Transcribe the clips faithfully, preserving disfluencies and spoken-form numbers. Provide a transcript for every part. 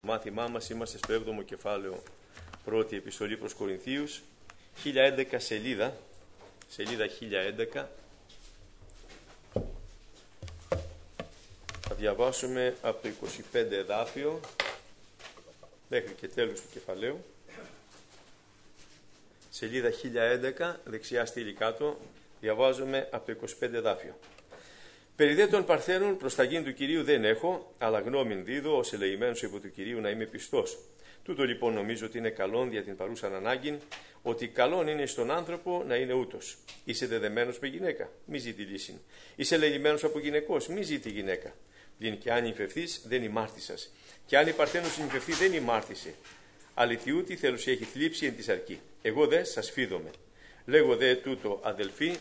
Μάθημά μας είμαστε στο έβδομο κεφάλαιο, πρώτη επιστολή προς Κορινθίους, χίλια έντεκα σελίδα, σελίδα χίλια έντεκα. Θα διαβάσουμε από το είκοσι πέντε εδάφιο μέχρι και τέλος του κεφαλαίου. Σελίδα χίλια έντεκα, δεξιά στήλη κάτω, διαβάζουμε από το είκοσι πέντε εδάφιο. Περί δε των Παρθένων προς τα γήν του Κυρίου δεν έχω, αλλά γνώμην δίδω ως ελεημένος υπό του Κυρίου να είμαι πιστός. Τούτο λοιπόν νομίζω ότι είναι καλόν δια την παρούσαν ανάγκην, ότι καλόν είναι στον άνθρωπο να είναι ούτως. Είσαι δεδεμένος με γυναίκα, μη ζήτη λύσιν. Είσαι ελεημένος από γυναικός, μη ζήτη γυναίκα. Πλην και αν υφευθείς δεν ημάρτησας. Και αν η Παρθένος υφευθεί δεν ημάρτησε. Αληθιούτη θέλους έχει θλίψη εν της αρκή. Εγώ δε σας φίδομαι. Λέγω δε τούτο αδελφοί,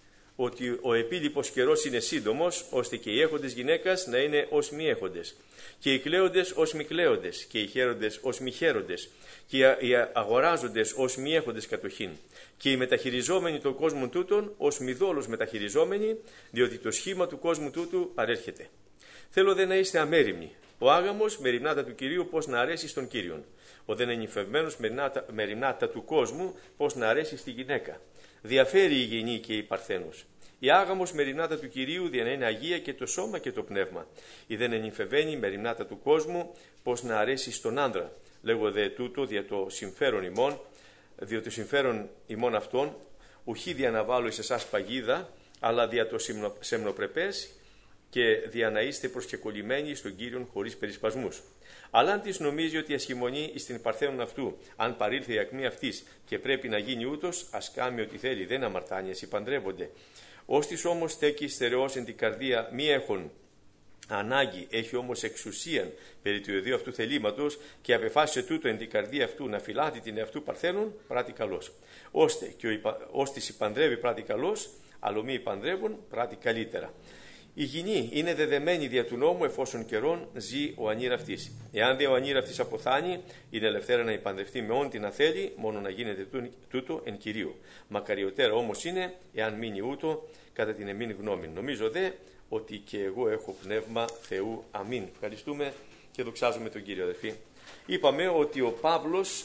ότι ο επίλοιπος καιρός είναι σύντομος, ώστε και οι έχοντες γυναίκας να είναι ως μη έχοντες, και οι κλαίοντες ως μη κλαίοντες, και οι χαίροντες ως μη χαίροντες, και οι αγοράζοντες ως μη έχοντες κατοχήν, και οι μεταχειριζόμενοι των κόσμων τούτων ως μη δόλως μεταχειριζόμενοι, διότι το σχήμα του κόσμου τούτου παρέρχεται. Θέλω δε να είστε αμέριμνοι. Ο άγαμος με ρημνάτα του Κυρίου πώς να αρέσει στον Κύριον. Ο δεν ενυφευμένος με ρημνάτα του κόσμου πώς να αρέσει στη γυναίκα. Διαφέρει η γενή και η Παρθένος. Η άγαμος με ρημνάτα του Κυρίου δια να είναι αγία και το σώμα και το πνεύμα. Η δεν ενυφευμένη με ρημνάτα του κόσμου πώς να αρέσει στον άντρα. Λέγω δε τούτο δια το συμφέρον ημών, διότι το συμφέρον ημών αυτών ουχή δια να βάλω εις εσάς παγίδα, αλλά δια το σεμνοπρεπές και δια να είστε προσκεκολλημένοι στον Κύριον χωρίς περισπασμούς. Αλλά αν της νομίζει ότι ασχημονεί εις την Παρθένον αυτού, αν παρήλθε η ακμή αυτής και πρέπει να γίνει ούτως, ας κάμει ό,τι θέλει, δεν αμαρτάνιες, υπαντρεύονται. Όστις όμως στέκει στερεός εν την καρδία μη έχων ανάγκη, έχει όμως εξουσίαν περί του ιδίου αυτού θελήματος και απεφάσισε τούτο εν την καρδία αυτού να φυλάτει την εαυτού Παρθένον, πράττει καλός. Ώστε και ο υπα... ώστις υπανδρεύει πράττει καλός, αλλά μη υπανδρεύουν πράττει καλύτερα. Η γυνή είναι δεδεμένη δια του νόμου εφόσον καιρόν ζει ο ανήρα αυτής. Εάν δε ο ανήρα αυτής αποθάνει, είναι ελευθέρα να υπανδευτεί με όν την αθέλει, μόνο να γίνεται τούτο εν Κυρίου. Μακαριωτέρα όμως είναι, εάν μείνει ούτω, κατά την εμήν γνώμη. Νομίζω δε ότι και εγώ έχω πνεύμα Θεού. Αμήν. Ευχαριστούμε και δοξάζουμε τον Κύριο, αδελφοί. Είπαμε ότι ο Παύλος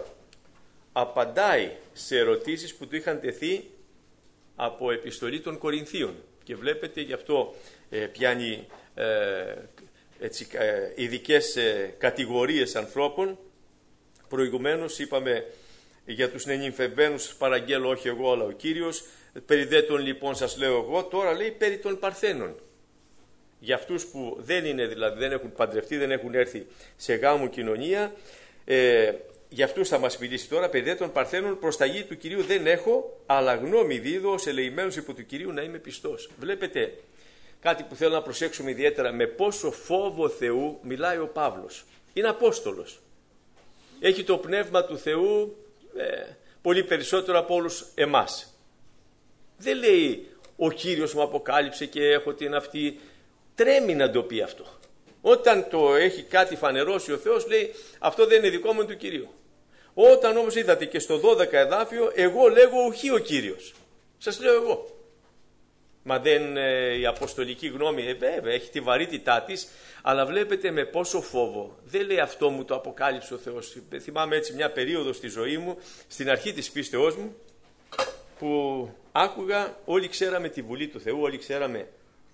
απαντάει σε ερωτήσεις που του είχαν τεθεί από επιστολή των Κορινθίων. Και βλέπετε γι' αυτό ε, πιάνει ε, έτσι, ε, ειδικές ε, κατηγορίες ανθρώπων. Προηγουμένως είπαμε για τους νενυμφευμένους παραγγέλω όχι εγώ αλλά ο Κύριος. Περί δε των λοιπόν σας λέω εγώ. Τώρα λέει περί των Παρθένων. Για αυτούς που δεν είναι, δηλαδή δεν έχουν παντρευτεί, δεν έχουν έρθει σε γάμο κοινωνία. Ε, Για αυτούς θα μας μιλήσει τώρα. Περί δε των Παρθένων προς τα γη του Κυρίου δεν έχω, αλλά γνώμη δίδω ως ελεημένος υπό του Κυρίου να είμαι πιστός. Βλέπετε κάτι που θέλω να προσέξουμε ιδιαίτερα, με πόσο φόβο Θεού μιλάει ο Παύλος. Είναι Απόστολος. Έχει το πνεύμα του Θεού ε, πολύ περισσότερο από όλους εμάς. Δεν λέει ο Κύριος μου αποκάλυψε και έχω την αυτή. Τρέμει να το πει αυτό. Όταν το έχει κάτι φανερώσει ο Θεός λέει αυτό δεν είναι δικό μου του Κυρίου. Όταν όμως είδατε και στο δώδεκα εδάφιο, εγώ λέγω ουχή ο Κύριος. Σας λέω εγώ. Μα δεν ε, η αποστολική γνώμη, ε, βέβαια έχει τη βαρύτητά της, αλλά βλέπετε με πόσο φόβο. Δεν λέει αυτό μου το αποκάλυψε ο Θεός. Θυμάμαι έτσι μια περίοδο στη ζωή μου, στην αρχή της πίστεώς μου, που άκουγα, όλοι ξέραμε τη Βουλή του Θεού, όλοι ξέραμε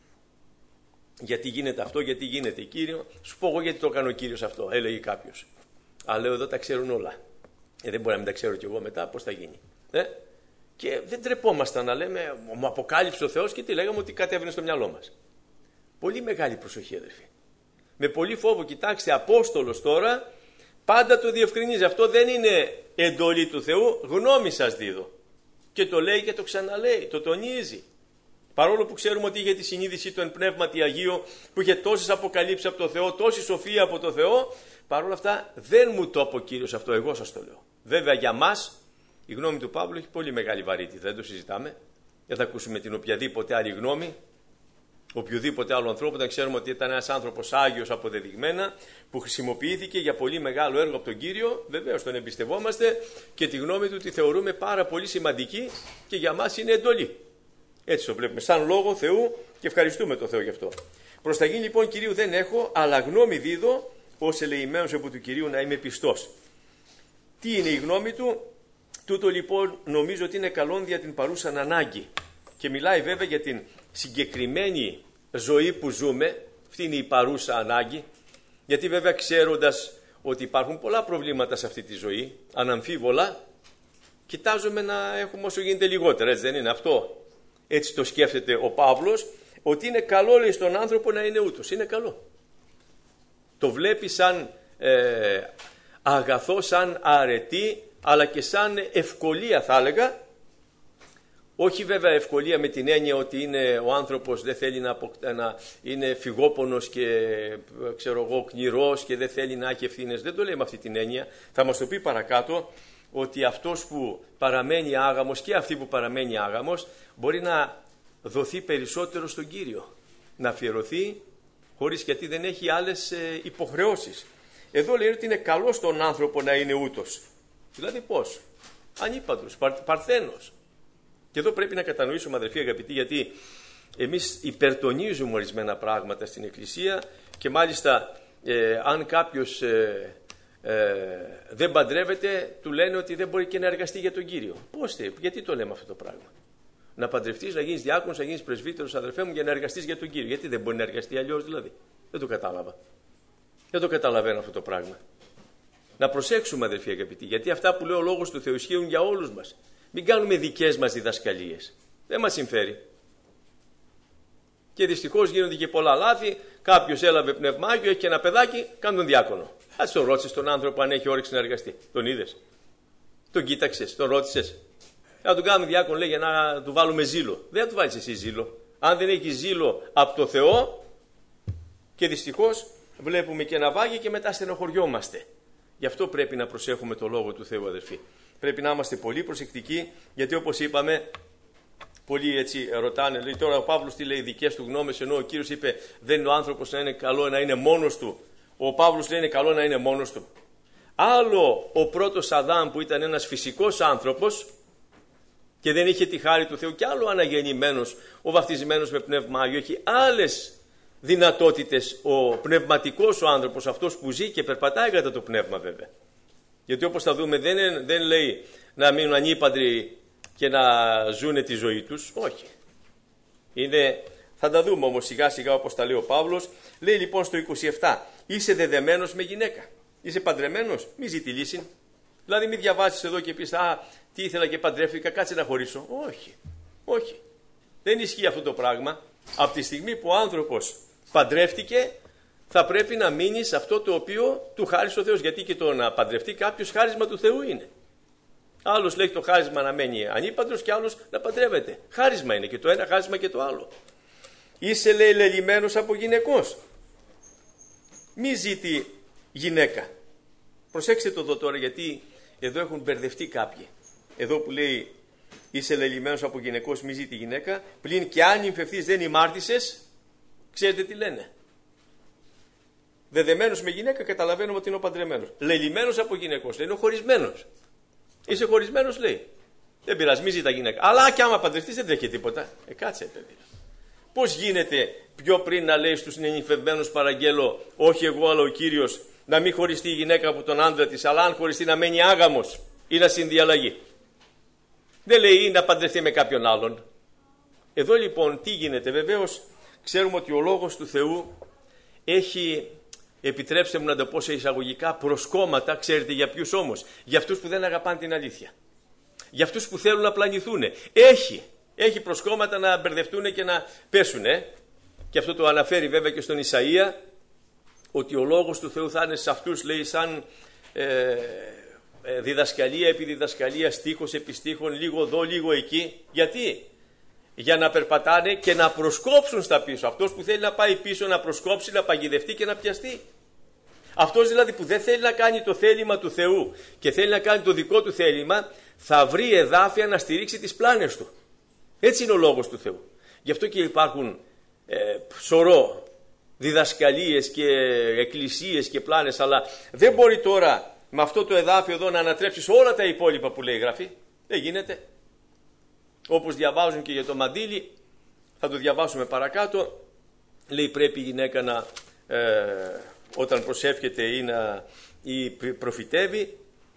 γιατί γίνεται αυτό, γιατί γίνεται Κύριο. Σου πω εγώ γιατί το έκανε ο Κύριος αυτό, έλεγε κάποιος. Αλλά λέω εδώ τα ξέρουν όλα. Ε, δεν μπορεί να μην τα ξέρω κι εγώ μετά, πώς θα γίνει. Ε? Και δεν τρεπόμασταν να λέμε, μου αποκάλυψε ο Θεός και τι λέγαμε ότι κατέβαινε στο μυαλό μας. Πολύ μεγάλη προσοχή, αδερφοί. Με πολύ φόβο, κοιτάξτε, Απόστολος τώρα πάντα το διευκρινίζει. Αυτό δεν είναι εντολή του Θεού, γνώμη σας δίδω. Και το λέει και το ξαναλέει, το τονίζει. Παρόλο που ξέρουμε ότι είχε τη συνείδηση του εν πνεύματι Αγίου, που είχε τόσες αποκαλύψεις από το Θεό, τόση σοφία από το Θεό, παρόλα αυτά δεν μου το είπε ο Κύριος αυτό, εγώ σας το λέω. Βέβαια για μας η γνώμη του Παύλου έχει πολύ μεγάλη βαρύτητα, δεν το συζητάμε. Δεν θα ακούσουμε την οποιαδήποτε άλλη γνώμη, οποιοδήποτε άλλο ανθρώπου, όταν ξέρουμε ότι ήταν ένας άνθρωπος Άγιος αποδεδειγμένα, που χρησιμοποιήθηκε για πολύ μεγάλο έργο από τον Κύριο. Βεβαίως τον εμπιστευόμαστε και τη γνώμη του τη θεωρούμε πάρα πολύ σημαντική και για μας είναι εντολή. Έτσι το βλέπουμε, σαν λόγο Θεού και ευχαριστούμε τον Θεό γι' αυτό. Προς τα γη λοιπόν Κυρίου δεν έχω, αλλά γνώμη δίδω ως ελεημένος επί του Κυρίου να είμαι πιστός. Τι είναι η γνώμη του? Τούτο λοιπόν νομίζω ότι είναι καλόν δια την παρούσαν ανάγκη. Και μιλάει βέβαια για την συγκεκριμένη ζωή που ζούμε, αυτή είναι η παρούσα ανάγκη, γιατί βέβαια ξέροντας ότι υπάρχουν πολλά προβλήματα σε αυτή τη ζωή, αναμφίβολα, κοιτάζουμε να έχουμε όσο γίνεται λιγότερα, έτσι δεν είναι αυτό? Έτσι το σκέφτεται ο Παύλος, ότι είναι καλό, λέει, στον άνθρωπο να είναι ούτως. Είναι καλό. Το βλέπει σαν ε, αγαθό, σαν αρετή, αλλά και σαν ευκολία θα έλεγα. Όχι βέβαια ευκολία με την έννοια ότι είναι, ο άνθρωπος δεν θέλει να, να είναι φυγόπονος και ξέρω εγώ κνηρός και δεν θέλει να έχει ευθύνες. Δεν το λέει με αυτή την έννοια. Θα μας το πει παρακάτω ότι αυτός που παραμένει άγαμος και αυτή που παραμένει άγαμος μπορεί να δοθεί περισσότερο στον Κύριο. Να αφιερωθεί χωρίς, γιατί δεν έχει άλλες ε, υποχρεώσεις. Εδώ λέει ότι είναι καλό στον άνθρωπο να είναι ούτως. Δηλαδή πώς? Ανύπατρος, παρ, παρθένος. Και εδώ πρέπει να κατανοήσουμε, αδερφοί αγαπητοί, γιατί εμείς υπερτονίζουμε ορισμένα πράγματα στην Εκκλησία και μάλιστα ε, αν κάποιος ε, ε, δεν παντρεύεται, του λένε ότι δεν μπορεί και να εργαστεί για τον Κύριο. Πώς θε, γιατί το λέμε αυτό το πράγμα? Να παντρευτείς, να γίνεις διάκονος, να γίνεις πρεσβύτερος, αδερφέ μου, για να εργαστείς για τον Κύριο. Γιατί δεν μπορεί να εργαστεί αλλιώς δηλαδή? Δεν το κατάλαβα. Δεν το καταλαβαίνω αυτό το πράγμα. Να προσέξουμε, αδερφοί αγαπητοί, γιατί αυτά που λέει ο Λόγος του Θεού ισχύουν για όλους μας. Μην κάνουμε δικές μας διδασκαλίες. Δεν μας συμφέρει. Και δυστυχώς γίνονται και πολλά λάθη. Κάποιος έλαβε πνευμάγιο, έχει και ένα παιδάκι, κάνει τον διάκονο. Ας τον ρώτησες τον άνθρωπο αν έχει όρεξη να εργαστεί. Τον είδες? Τον κοίταξες? Τον ρώτησες? Να τον κάνουμε διάκονο, λέει, για να του βάλουμε ζήλο. Δεν θα του βάλεις εσύ ζήλο. Αν δεν έχει ζήλο από το Θεό, και δυστυχώς βλέπουμε και να βάγει και μετά στενοχωριόμαστε. Γι' αυτό πρέπει να προσέχουμε το Λόγο του Θεού, αδερφοί. Πρέπει να είμαστε πολύ προσεκτικοί, γιατί όπως είπαμε, πολλοί έτσι ρωτάνε, λέει τώρα ο Παύλος τι λέει, δικές του γνώμες, ενώ ο Κύριος είπε δεν είναι ο άνθρωπος να είναι καλό να είναι μόνος του. Ο Παύλος λέει είναι καλό να είναι μόνος του. Άλλο ο πρώτος Αδάμ που ήταν ένας φυσικός άνθρωπος και δεν είχε τη χάρη του Θεού, και άλλο αναγεννημένος, ο βαφτισμένος με πνεύμα Άγιο, έχει άλλες δυνατότητες ο πνευματικός ο άνθρωπος, αυτός που ζει και περπατάει κατά το πνεύμα βέβαια. Γιατί όπως θα δούμε δεν, δεν λέει να μείνουν ανήπαντροι και να ζουν τη ζωή τους. Όχι. Είναι, θα τα δούμε όμως σιγά σιγά όπως τα λέει ο Παύλος. Λέει λοιπόν στο είκοσι επτά, είσαι δεδεμένος με γυναίκα. Είσαι παντρεμένος, μη ζει τη λύση. Δηλαδή μην διαβάσεις εδώ και πεις α, τι ήθελα και παντρεύτηκα, κάτσε να χωρίσω. Όχι. Όχι. Δεν ισχύει αυτό το πράγμα. Από τη στιγμή που ο άνθρωπος παντρεύτηκε, θα πρέπει να μείνει σε αυτό το οποίο του χάρισε ο Θεός. Γιατί και το να παντρευτεί κάποιος χάρισμα του Θεού είναι. Άλλος λέει το χάρισμα να μένει ανήπαντρος και άλλος να παντρεύεται. Χάρισμα είναι και το ένα, χάρισμα και το άλλο. Είσαι, λέει, λελειμμένος από γυναικός. Μη ζήτη γυναίκα. Προσέξτε το εδώ τώρα, γιατί εδώ έχουν μπερδευτεί κάποιοι. Εδώ που λέει είσαι λελειμμένος από γυναικός, μη ζήτη γυναίκα, πλην και αν νυμφευθείς δεν ημάρτησες, ξέρετε τι λένε? Δεδεμένος με γυναίκα καταλαβαίνουμε ότι είναι ο παντρεμένος. Λελειμμένος από γυναικός, λέει, είναι ο χωρισμένος. Είσαι χωρισμένος, λέει. Δεν πειράζει, μη ζήτα γυναίκα. Αλλά και άμα παντρευτείς δεν τρέχει τίποτα. Ε, κάτσε, παιδί. Πώς γίνεται πιο πριν να λέει στους νυμφευμένους παραγγέλω, όχι εγώ αλλά ο Κύριος, να μην χωριστεί η γυναίκα από τον άντρα της, αλλά αν χωριστεί να μένει άγαμος ή να συνδιαλλαγεί. Δεν λέει ή να παντρευτεί με κάποιον άλλον. Εδώ λοιπόν τι γίνεται? Βεβαίως ξέρουμε ότι ο Λόγος του Θεού έχει, επιτρέψτε μου να το πω σε εισαγωγικά, προσκόμματα. Ξέρετε για ποιους όμως? Για αυτούς που δεν αγαπάνε την αλήθεια. Για αυτούς που θέλουν να πλανηθούν. Έχει, έχει προσκόμματα να μπερδευτούν και να πέσουν. Ε? Και αυτό το αναφέρει βέβαια και στον Ισαΐα, ότι ο Λόγος του Θεού θα είναι σε αυτούς, λέει, σαν ε, ε, διδασκαλία επί διδασκαλία, στίχος επί στίχων, λίγο εδώ, λίγο εκεί. Γιατί? Για να περπατάνε και να προσκόψουν στα πίσω. Αυτός που θέλει να πάει πίσω, να προσκόψει, να παγιδευτεί και να πιαστεί. Αυτός δηλαδή που δεν θέλει να κάνει το θέλημα του Θεού και θέλει να κάνει το δικό του θέλημα, θα βρει εδάφια να στηρίξει τις πλάνες του. Έτσι είναι ο Λόγος του Θεού. Γι' αυτό και υπάρχουν ε, σωρό διδασκαλίες και εκκλησίες και πλάνες, αλλά δεν μπορεί τώρα με αυτό το εδάφιο εδώ να ανατρέψεις όλα τα υπόλοιπα που λέει η Γραφή. Δεν γίνεται. Όπως διαβάζουν και για το μαντίλι, θα το διαβάσουμε παρακάτω, λέει πρέπει η γυναίκα να, ε, όταν προσεύχεται ή, να, ή προφητεύει,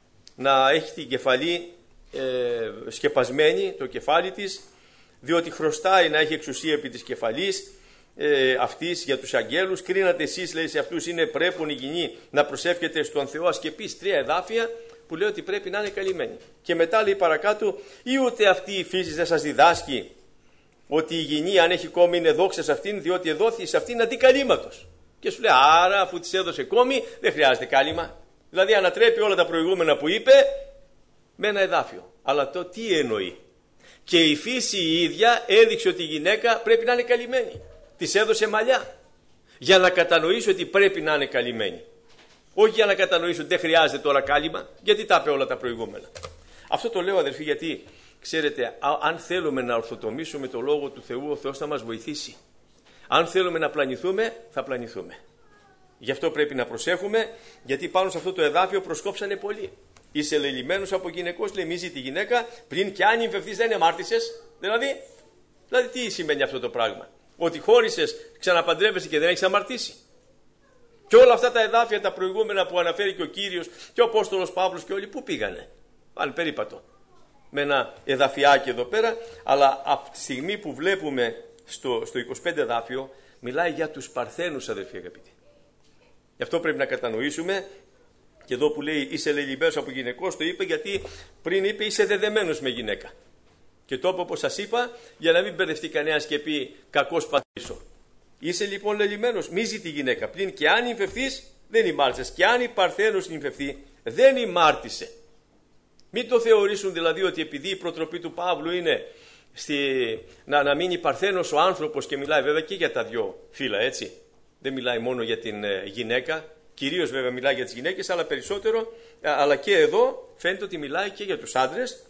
να έχει την κεφαλή ε, σκεπασμένη, το κεφάλι της, διότι χρωστάει να έχει εξουσία επί της κεφαλής ε, αυτής για τους αγγέλους. Κρίνατε εσείς, λέει, σε αυτούς είναι πρέπον η γυνή να προσεύχεται στον Θεό. Ας και πεις τρία εδάφια που λέει ότι πρέπει να είναι καλυμμένη. Και μετά λέει παρακάτω, ή ούτε αυτή η φύση δεν σας διδάσκει ότι η γυνή αν έχει κόμη είναι δόξα σε αυτήν, διότι εδόθη σε αυτήν αντί καλύματος. Και σου λέει, άρα αφού της έδωσε κόμη δεν χρειάζεται κάλυμα. Δηλαδή ανατρέπει όλα τα προηγούμενα που είπε με ένα εδάφιο. Αλλά το τι εννοεί? Και η φύση η ίδια έδειξε ότι η γυναίκα πρέπει να είναι καλυμμένη. Της έδωσε μαλλιά για να κατανοήσει ότι πρέπει να είναι καλυμμένη. Όχι για να κατανοήσει ότι δεν χρειάζεται τώρα κάλυμα, γιατί τα είπε όλα τα προηγούμενα. Αυτό το λέω, αδερφοί, γιατί ξέρετε, αν θέλουμε να ορθοτομήσουμε το Λόγο του Θεού, ο Θεός θα μας βοηθήσει. Αν θέλουμε να πλανηθούμε, θα πλανηθούμε. Γι' αυτό πρέπει να προσέχουμε, γιατί πάνω σε αυτό το εδάφιο προσκόψανε πολλοί. Είσαι λελειμμένος από γυναικός, λεμίζει τη γυναίκα, πριν και αν νυμφευθείς δεν αμάρτησες. Δηλαδή, δηλαδή, τι σημαίνει αυτό το πράγμα? Ότι χώρισες, ξαναπαντρεύεσαι και δεν έχεις αμαρτήσει. Και όλα αυτά τα εδάφια, τα προηγούμενα που αναφέρει και ο Κύριος και ο Απόστολος Παύλος και όλοι, πού πήγανε? Πάλι περίπατο. Με ένα εδαφιάκι εδώ πέρα, αλλά από τη στιγμή που βλέπουμε στο, στο είκοσι πέντε εδάφιο, μιλάει για τους παρθένους, αδελφοί αγαπητοί. Γι' αυτό πρέπει να κατανοήσουμε. Και εδώ που λέει είσαι λελειμμένος από γυναικός, το είπε γιατί πριν είπε είσαι δεδεμένος με γυναίκα. Και το είπε όπως σας είπα, για να μην μπερδευτεί κανένας και πει κακός πατήσω. Είσαι λοιπόν λελειμμένος, μίζει τη γυναίκα. Πλην και αν νυμφευθείς δεν ημάρτησες. Και αν η παρθένος νυμφευθεί δεν ημάρτησε. Μην το θεωρήσουν δηλαδή ότι επειδή η προτροπή του Παύλου είναι στη, να, να μείνει παρθένος ο άνθρωπος, και μιλάει βέβαια και για τα δυο φύλλα, έτσι. Δεν μιλάει μόνο για την ε, γυναίκα. Κυρίως βέβαια μιλάει για τις γυναίκες, αλλά περισσότερο, αλλά και εδώ φαίνεται ότι μιλάει και για τους άντρες.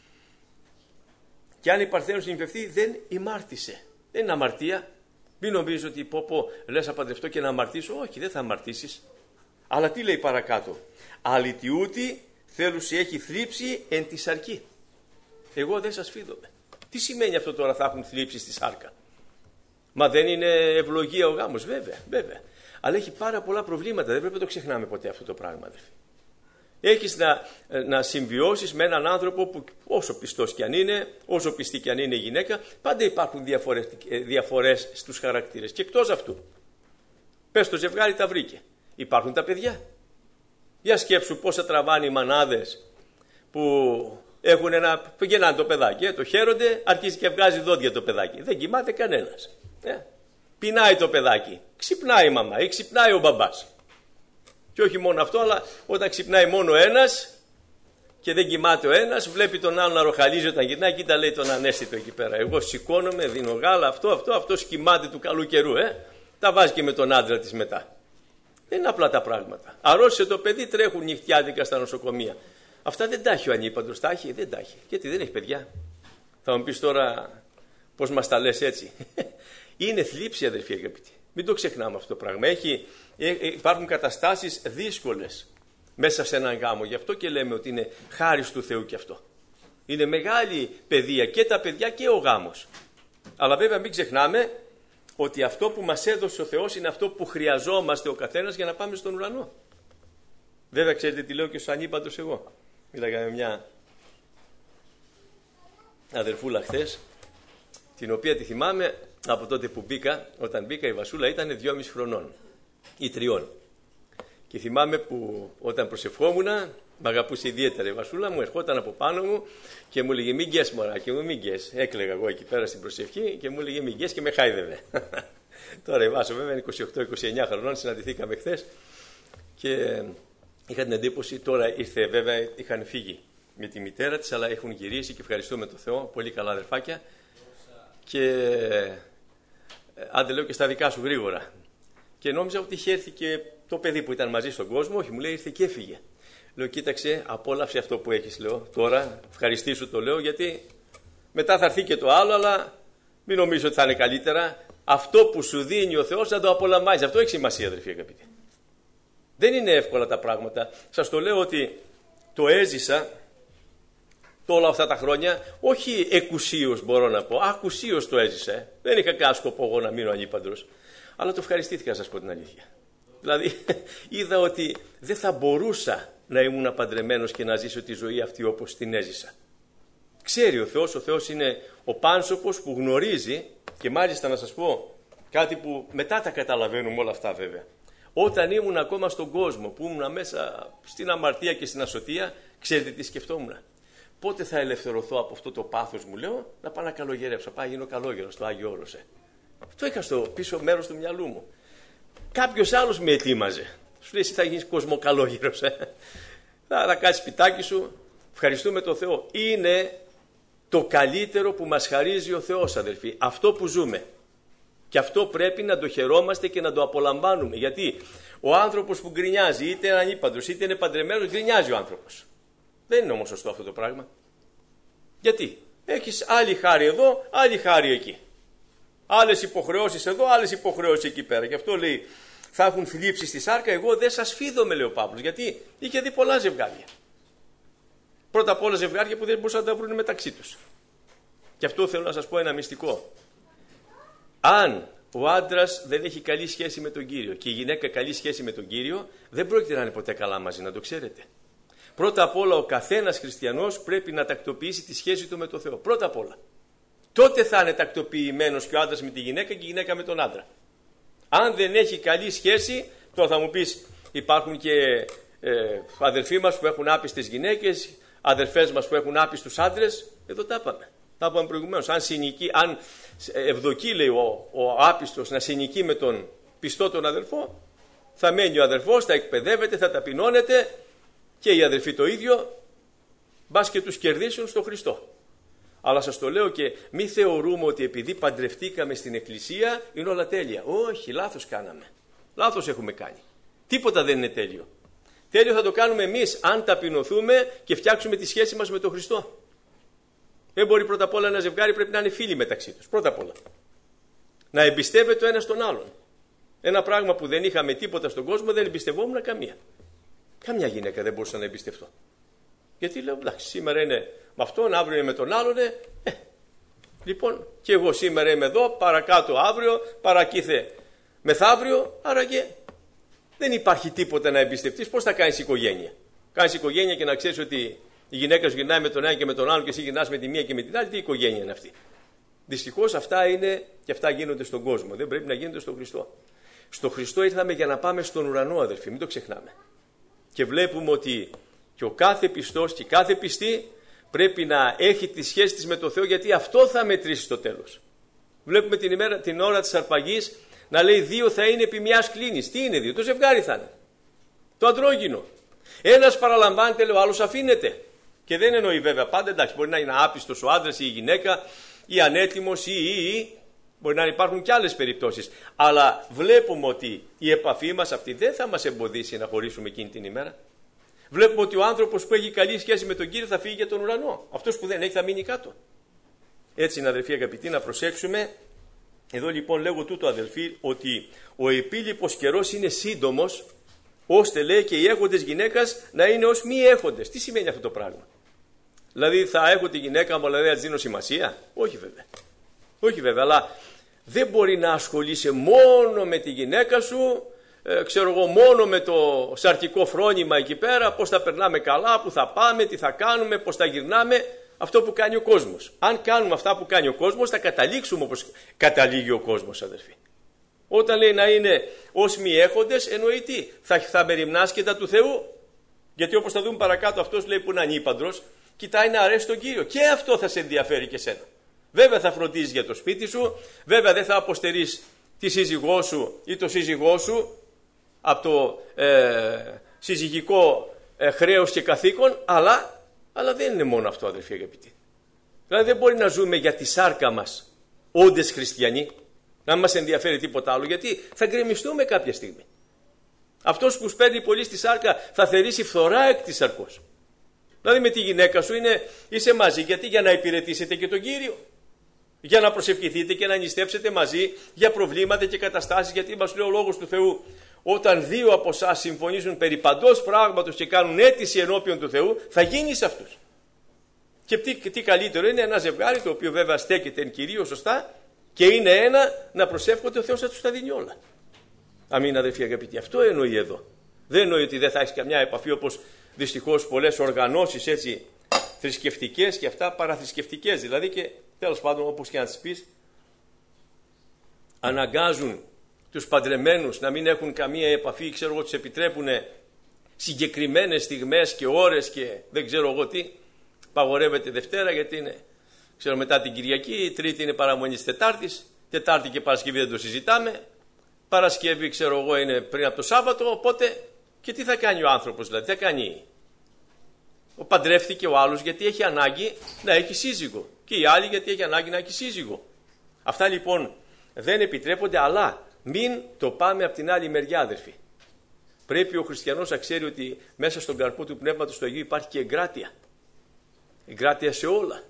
Και αν η παρθένος νυμφευθεί δεν ημάρτησε. Δεν είναι αμαρτία. Μην νομίζεις ότι πω πω λες να παντρευτώ και να αμαρτήσω. Όχι, δεν θα αμαρτήσεις. Αλλά τι λέει παρακάτω? Αλητιούτη θέλουσι έχει θλίψη εν τη σαρκή. Εγώ δεν σας φίδομαι. Τι σημαίνει αυτό τώρα, θα έχουν θλίψη στη σάρκα? Μα δεν είναι ευλογία ο γάμος? Βέβαια, βέβαια. Αλλά έχει πάρα πολλά προβλήματα. Δεν πρέπει να το ξεχνάμε ποτέ αυτό το πράγμα, αδελφοί. Έχεις να, να συμβιώσεις με έναν άνθρωπο που όσο πιστός κι αν είναι, όσο πιστή κι αν είναι η γυναίκα, πάντα υπάρχουν διαφορές, διαφορές στους χαρακτήρες. Και εκτός αυτού, πες το ζευγάρι τα βρήκε. Υπάρχουν τα παιδιά. Για σκέψου πόσα τραβάνε οι μανάδες που έχουν ένα, γεννάνε το παιδάκι, το χαίρονται, αρχίζει και βγάζει δόντια το παιδάκι. Δεν κοιμάται κανένας. Ε. Πεινάει το παιδάκι, ξυπνάει η μαμά ή ξυπνάει ο μπαμπάς. Και όχι μόνο αυτό, αλλά όταν ξυπνάει μόνο ένας και δεν κοιμάται ο ένας, βλέπει τον άλλο να ροχαλίζει όταν γυρνάει, κοίτα λέει τον ανέστητο εκεί πέρα. Εγώ σηκώνομαι, δίνω γάλα, αυτό, αυτό, αυτό κοιμάται του καλού καιρού, ε. Τα βάζει και με τον άντρα της μετά. Δεν είναι απλά τα πράγματα. Αρρώστησε το παιδί, τρέχουν νυχτιάδικα στα νοσοκομεία. Αυτά δεν τα έχει ο ανήπαντρος, τα έχει, δεν τα έχει. Γιατί δεν έχει παιδιά. Θα μου πεις τώρα πώς μας τα λες έτσι. Είναι θλίψη, αδελφοί αγαπητοί. Μην το ξεχνάμε αυτό το πράγμα. Έχει, υπάρχουν καταστάσεις δύσκολες μέσα σε έναν γάμο. Γι' αυτό και λέμε ότι είναι χάρις του Θεού και αυτό. Είναι μεγάλη παιδεία και τα παιδιά και ο γάμος. Αλλά βέβαια μην ξεχνάμε ότι αυτό που μας έδωσε ο Θεός είναι αυτό που χρειαζόμαστε ο καθένας για να πάμε στον ουρανό. Βέβαια ξέρετε τι λέω και στους ανήπαντος εγώ. Μίλαγα με μια αδερφούλα χθες, την οποία τη θυμάμαι από τότε που μπήκα. Όταν μπήκα η Βασούλα ήταν δυόμισι χρονών ή τριών. Και θυμάμαι που όταν προσευχόμουν, μ' αγαπούσε ιδιαίτερα η Βασούλα μου, ερχόταν από πάνω μου και μου έλεγε μην γκες μωράκι μου, μην γκες. Έκλαιγα εγώ εκεί πέρα στην προσευχή και μου έλεγε μην γκες και με χάιδευε. Τώρα η Βάσο βέβαια είναι είκοσι οκτώ είκοσι εννιά χρονών, συναντηθήκαμε χθες και είχα την εντύπωση, τώρα ήρθε βέβαια, είχαν φύγει με τη μητέρα της, αλλά έχουν γυρίσει και ευχαριστούμε τον Θεό, πολύ καλά αδερφάκια. Και άντε λέω και στα δικά σου γρήγορα. Και νόμιζα ότι είχε έρθει και το παιδί που ήταν μαζί στον κόσμο. Όχι, μου λέει ήρθε και έφυγε. Λέω κοίταξε, απόλαυσε αυτό που έχεις, λέω τώρα. Ευχαριστήσου το λέω, γιατί μετά θα έρθει και το άλλο, αλλά μην νομίζω ότι θα είναι καλύτερα. Αυτό που σου δίνει ο Θεός να το απολαμβάνεις. Αυτό έχει σημασία, αδελφοί αγαπητοί. Δεν είναι εύκολα τα πράγματα. Σας το λέω ότι το έζησα όλα αυτά τα χρόνια, όχι εκουσίως μπορώ να πω, ακουσίως το έζησα. Ε. Δεν είχα κανένα σκοπό εγώ να μείνω ανήπαντρος. Αλλά το ευχαριστήθηκα, να σας πω την αλήθεια. Δηλαδή είδα ότι δεν θα μπορούσα να ήμουν παντρεμένος και να ζήσω τη ζωή αυτή όπως την έζησα. Ξέρει ο Θεός, ο Θεός είναι ο πάνσωπος που γνωρίζει, και μάλιστα να σας πω κάτι που μετά τα καταλαβαίνουμε όλα αυτά βέβαια. Όταν ήμουν ακόμα στον κόσμο, που ήμουν μέσα στην αμαρτία και στην ασωτεία, ξέρετε τι σκεφτόμουν? Πότε θα ελευθερωθώ από αυτό το πάθος, μου λέω, να πάω να καλογερέψω, πάω να γίνω καλόγερος στο Άγιο Όρος. Ε. Το είχα στο πίσω μέρος του μυαλού μου. Κάποιος άλλος με ετοίμαζε. Σου λέει, εσύ θα γίνεις κοσμοκαλόγερος. Ε. Θα, θα κάτσεις σπιτάκι σου. Ευχαριστούμε τον Θεό. Είναι το καλύτερο που μας χαρίζει ο Θεός, αδελφοί. Αυτό που ζούμε. Και αυτό πρέπει να το χαιρόμαστε και να το απολαμβάνουμε. Γιατί ο άνθρωπος που γκρινιάζει, είτε είναι ανήπαντρος είτε είναι παντρεμένος, γκρινιάζει ο άνθρωπος. Δεν είναι όμως σωστό αυτό το πράγμα. Γιατί έχεις άλλη χάρη εδώ, άλλη χάρη εκεί. Άλλες υποχρεώσεις εδώ, άλλες υποχρεώσεις εκεί πέρα. Γι' αυτό λέει, θα έχουν θλίψει στη σάρκα, εγώ δεν σας φίδομαι, λέει ο Παύλος. Γιατί είχε δει πολλά ζευγάρια. Πρώτα απ' όλα ζευγάρια που δεν μπορούσαν να τα βρουν μεταξύ τους. Και αυτό θέλω να σας πω ένα μυστικό. Αν ο άντρας δεν έχει καλή σχέση με τον Κύριο και η γυναίκα καλή σχέση με τον Κύριο, δεν πρόκειται να είναι ποτέ καλά μαζί, να το ξέρετε. Πρώτα απ' όλα ο καθένας χριστιανός πρέπει να τακτοποιήσει τη σχέση του με τον Θεό. Πρώτα απ' όλα. Τότε θα είναι τακτοποιημένος και ο άντρας με τη γυναίκα και η γυναίκα με τον άντρα. Αν δεν έχει καλή σχέση, τώρα θα μου πεις, υπάρχουν και ε, αδελφοί μας που έχουν άπιστες γυναίκες, αδελφές μας που έχουν άπιστους άντρες. Εδώ τα είπαμε. Τα είπαμε προηγουμένως. Αν, συνοικεί, αν ευδοκεί, λέει ο, ο άπιστος, να συνοικεί με τον πιστό τον αδελφό, θα μένει ο αδελφός, θα εκπαιδεύεται, θα ταπεινώνεται και οι αδελφοί το ίδιο, μπας και τους κερδίσουν στο Χριστό. Αλλά σας το λέω και μη θεωρούμε ότι επειδή παντρευτήκαμε στην εκκλησία είναι όλα τέλεια. Όχι, λάθος κάναμε. Λάθος έχουμε κάνει. Τίποτα δεν είναι τέλειο. Τέλειο θα το κάνουμε εμείς αν ταπεινωθούμε και φτιάξουμε τη σχέση μας με τον Χριστό. Δεν μπορεί πρώτα απ' όλα ένα ζευγάρι, πρέπει να είναι φίλοι μεταξύ τους. Πρώτα απ' όλα. Να εμπιστεύεται ο ένας τον άλλον. Ένα πράγμα που δεν είχαμε τίποτα στον κόσμο, δεν εμπιστευόμουν καμία. Καμιά γυναίκα δεν μπορούσα να εμπιστευτώ. Γιατί λέω, εντάξει, σήμερα είναι με αυτόν, αύριο είναι με τον άλλον. Ε, ε. Λοιπόν, και εγώ σήμερα είμαι εδώ, παρακάτω αύριο, παρακείθε μεθαύριο, άρα και δεν υπάρχει τίποτα να εμπιστευτείς. Πώς θα κάνεις οικογένεια? Κάνεις οικογένεια και να ξέρεις ότι η γυναίκα σου γυρνάει με τον ένα και με τον άλλο και εσύ γυρνάς με τη μία και με την άλλη. Τι οικογένεια είναι αυτή? Δυστυχώς αυτά είναι και αυτά γίνονται στον κόσμο. Δεν πρέπει να γίνονται στον Χριστό. Στο Χριστό ήρθαμε για να πάμε στον ουρανό, αδελφοί, μην το ξεχνάμε. Και βλέπουμε ότι και ο κάθε πιστός και κάθε πιστή πρέπει να έχει τη σχέση της με τον Θεό, γιατί αυτό θα μετρήσει στο τέλος. Βλέπουμε την, ημέρα, την ώρα της αρπαγής να λέει δύο θα είναι επί μιας κλίνης. Τι είναι δύο? Το ζευγάρι θα είναι. Το αντρόγυνο. Ένας παραλαμβάνεται, λέει, ο άλλος αφήνεται. Και δεν εννοεί βέβαια πάντα, εντάξει, μπορεί να είναι άπιστος ο άντρας ή η γυναίκα ή ανέτοιμος ή, ή, ή μπορεί να υπάρχουν και άλλες περιπτώσεις. Αλλά βλέπουμε ότι η επαφή μας αυτή δεν θα μας εμποδίσει να χωρίσουμε εκείνη την ημέρα. Βλέπουμε ότι ο άνθρωπος που έχει καλή σχέση με τον Κύριο θα φύγει για τον ουρανό. Αυτός που δεν έχει θα μείνει κάτω. Έτσι, αδελφοί αγαπητοί, να προσέξουμε. Εδώ λοιπόν λέγω τούτο, αδελφοί, ότι ο επίλειπος καιρός είναι σύντομος, ώστε λέει και οι έχοντες γυναίκας να είναι ως μη έχοντες. Τι σημαίνει αυτό το πράγμα? Δηλαδή θα έχω τη γυναίκα μου, αλλά δεν της δίνω σημασία? Όχι βέβαια. Όχι βέβαια, αλλά δεν μπορεί να ασχολείσαι μόνο με τη γυναίκα σου, ε, ξέρω εγώ, μόνο με το σαρκικό φρόνημα εκεί πέρα, πώς θα περνάμε καλά, που θα πάμε, τι θα κάνουμε, πώς θα γυρνάμε. Αυτό που κάνει ο κόσμος. Αν κάνουμε αυτά που κάνει ο κόσμος, θα καταλήξουμε όπως καταλήγει ο κόσμος, αδερφοί. Όταν λέει να είναι ως μη έχοντες, εννοεί τι? Θα, θα μεριμνάσκετα του Θεού. Γιατί όπως θα δούμε παρακάτω, αυτός λέει που είναι ανήπαντρος, κοιτάει να αρέσει τον Κύριο. Και αυτό θα σε ενδιαφέρει και σένα. Βέβαια θα φροντίζεις για το σπίτι σου, βέβαια δεν θα αποστερείς τη σύζυγό σου ή το σύζυγό σου από το ε, συζυγικό ε, χρέος και καθήκον, αλλά... Αλλά δεν είναι μόνο αυτό, αδελφοί αγαπητοί. Δηλαδή δεν μπορεί να ζούμε για τη σάρκα μας όντες χριστιανοί, να μην μας ενδιαφέρει τίποτα άλλο, γιατί θα γκρεμιστούμε κάποια στιγμή. Αυτός που σπέρνει πολύ στη σάρκα θα θερήσει φθορά εκ της σαρκός. Δηλαδή με τη γυναίκα σου είναι, είσαι μαζί, γιατί για να υπηρετήσετε και τον Κύριο. Για να προσευχηθείτε και να νηστέψετε μαζί για προβλήματα και καταστάσεις, γιατί μας λέει ο Λόγος του Θεού, όταν δύο από εσάς συμφωνήσουν περί παντός πράγματος και κάνουν αίτηση ενώπιον του Θεού, θα γίνει σε αυτούς. Και τι, τι καλύτερο είναι ένα ζευγάρι το οποίο βέβαια στέκεται εν κυρίω σωστά και είναι ένα, να προσεύχονται ο Θεός θα τους τα δίνει όλα. Αμήν αδερφοί αγαπητοί. Αυτό εννοεί εδώ. Δεν εννοεί ότι δεν θα έχει καμιά επαφή, όπως δυστυχώς πολλές οργανώσεις έτσι θρησκευτικές και αυτά παραθρησκευτικές. Δηλαδή και τέλος πάντων, όπως και να τις πεις, αναγκάζουν τους παντρεμένους να μην έχουν καμία επαφή, ξέρω εγώ, τους επιτρέπουν συγκεκριμένες στιγμές και ώρες και δεν ξέρω εγώ τι. Παγορεύεται Δευτέρα γιατί είναι, ξέρω, μετά την Κυριακή, Τρίτη είναι παραμονή της Τετάρτης, Τετάρτη και Παρασκευή δεν το συζητάμε, Παρασκευή ξέρω εγώ είναι πριν από το Σάββατο, οπότε και τι θα κάνει ο άνθρωπος, δηλαδή τι θα κάνει? Ο παντρεύτηκε ο άλλος γιατί έχει ανάγκη να έχει σύζυγο και η άλλη γιατί έχει ανάγκη να έχει σύζυγο. Αυτά λοιπόν δεν επιτρέπονται, αλλά μην το πάμε από την άλλη μεριά, αδερφοί. Πρέπει ο χριστιανός να ξέρει ότι μέσα στον καρπό του Πνεύματος του Αγίου υπάρχει και εγκράτεια. Εγκράτεια σε όλα.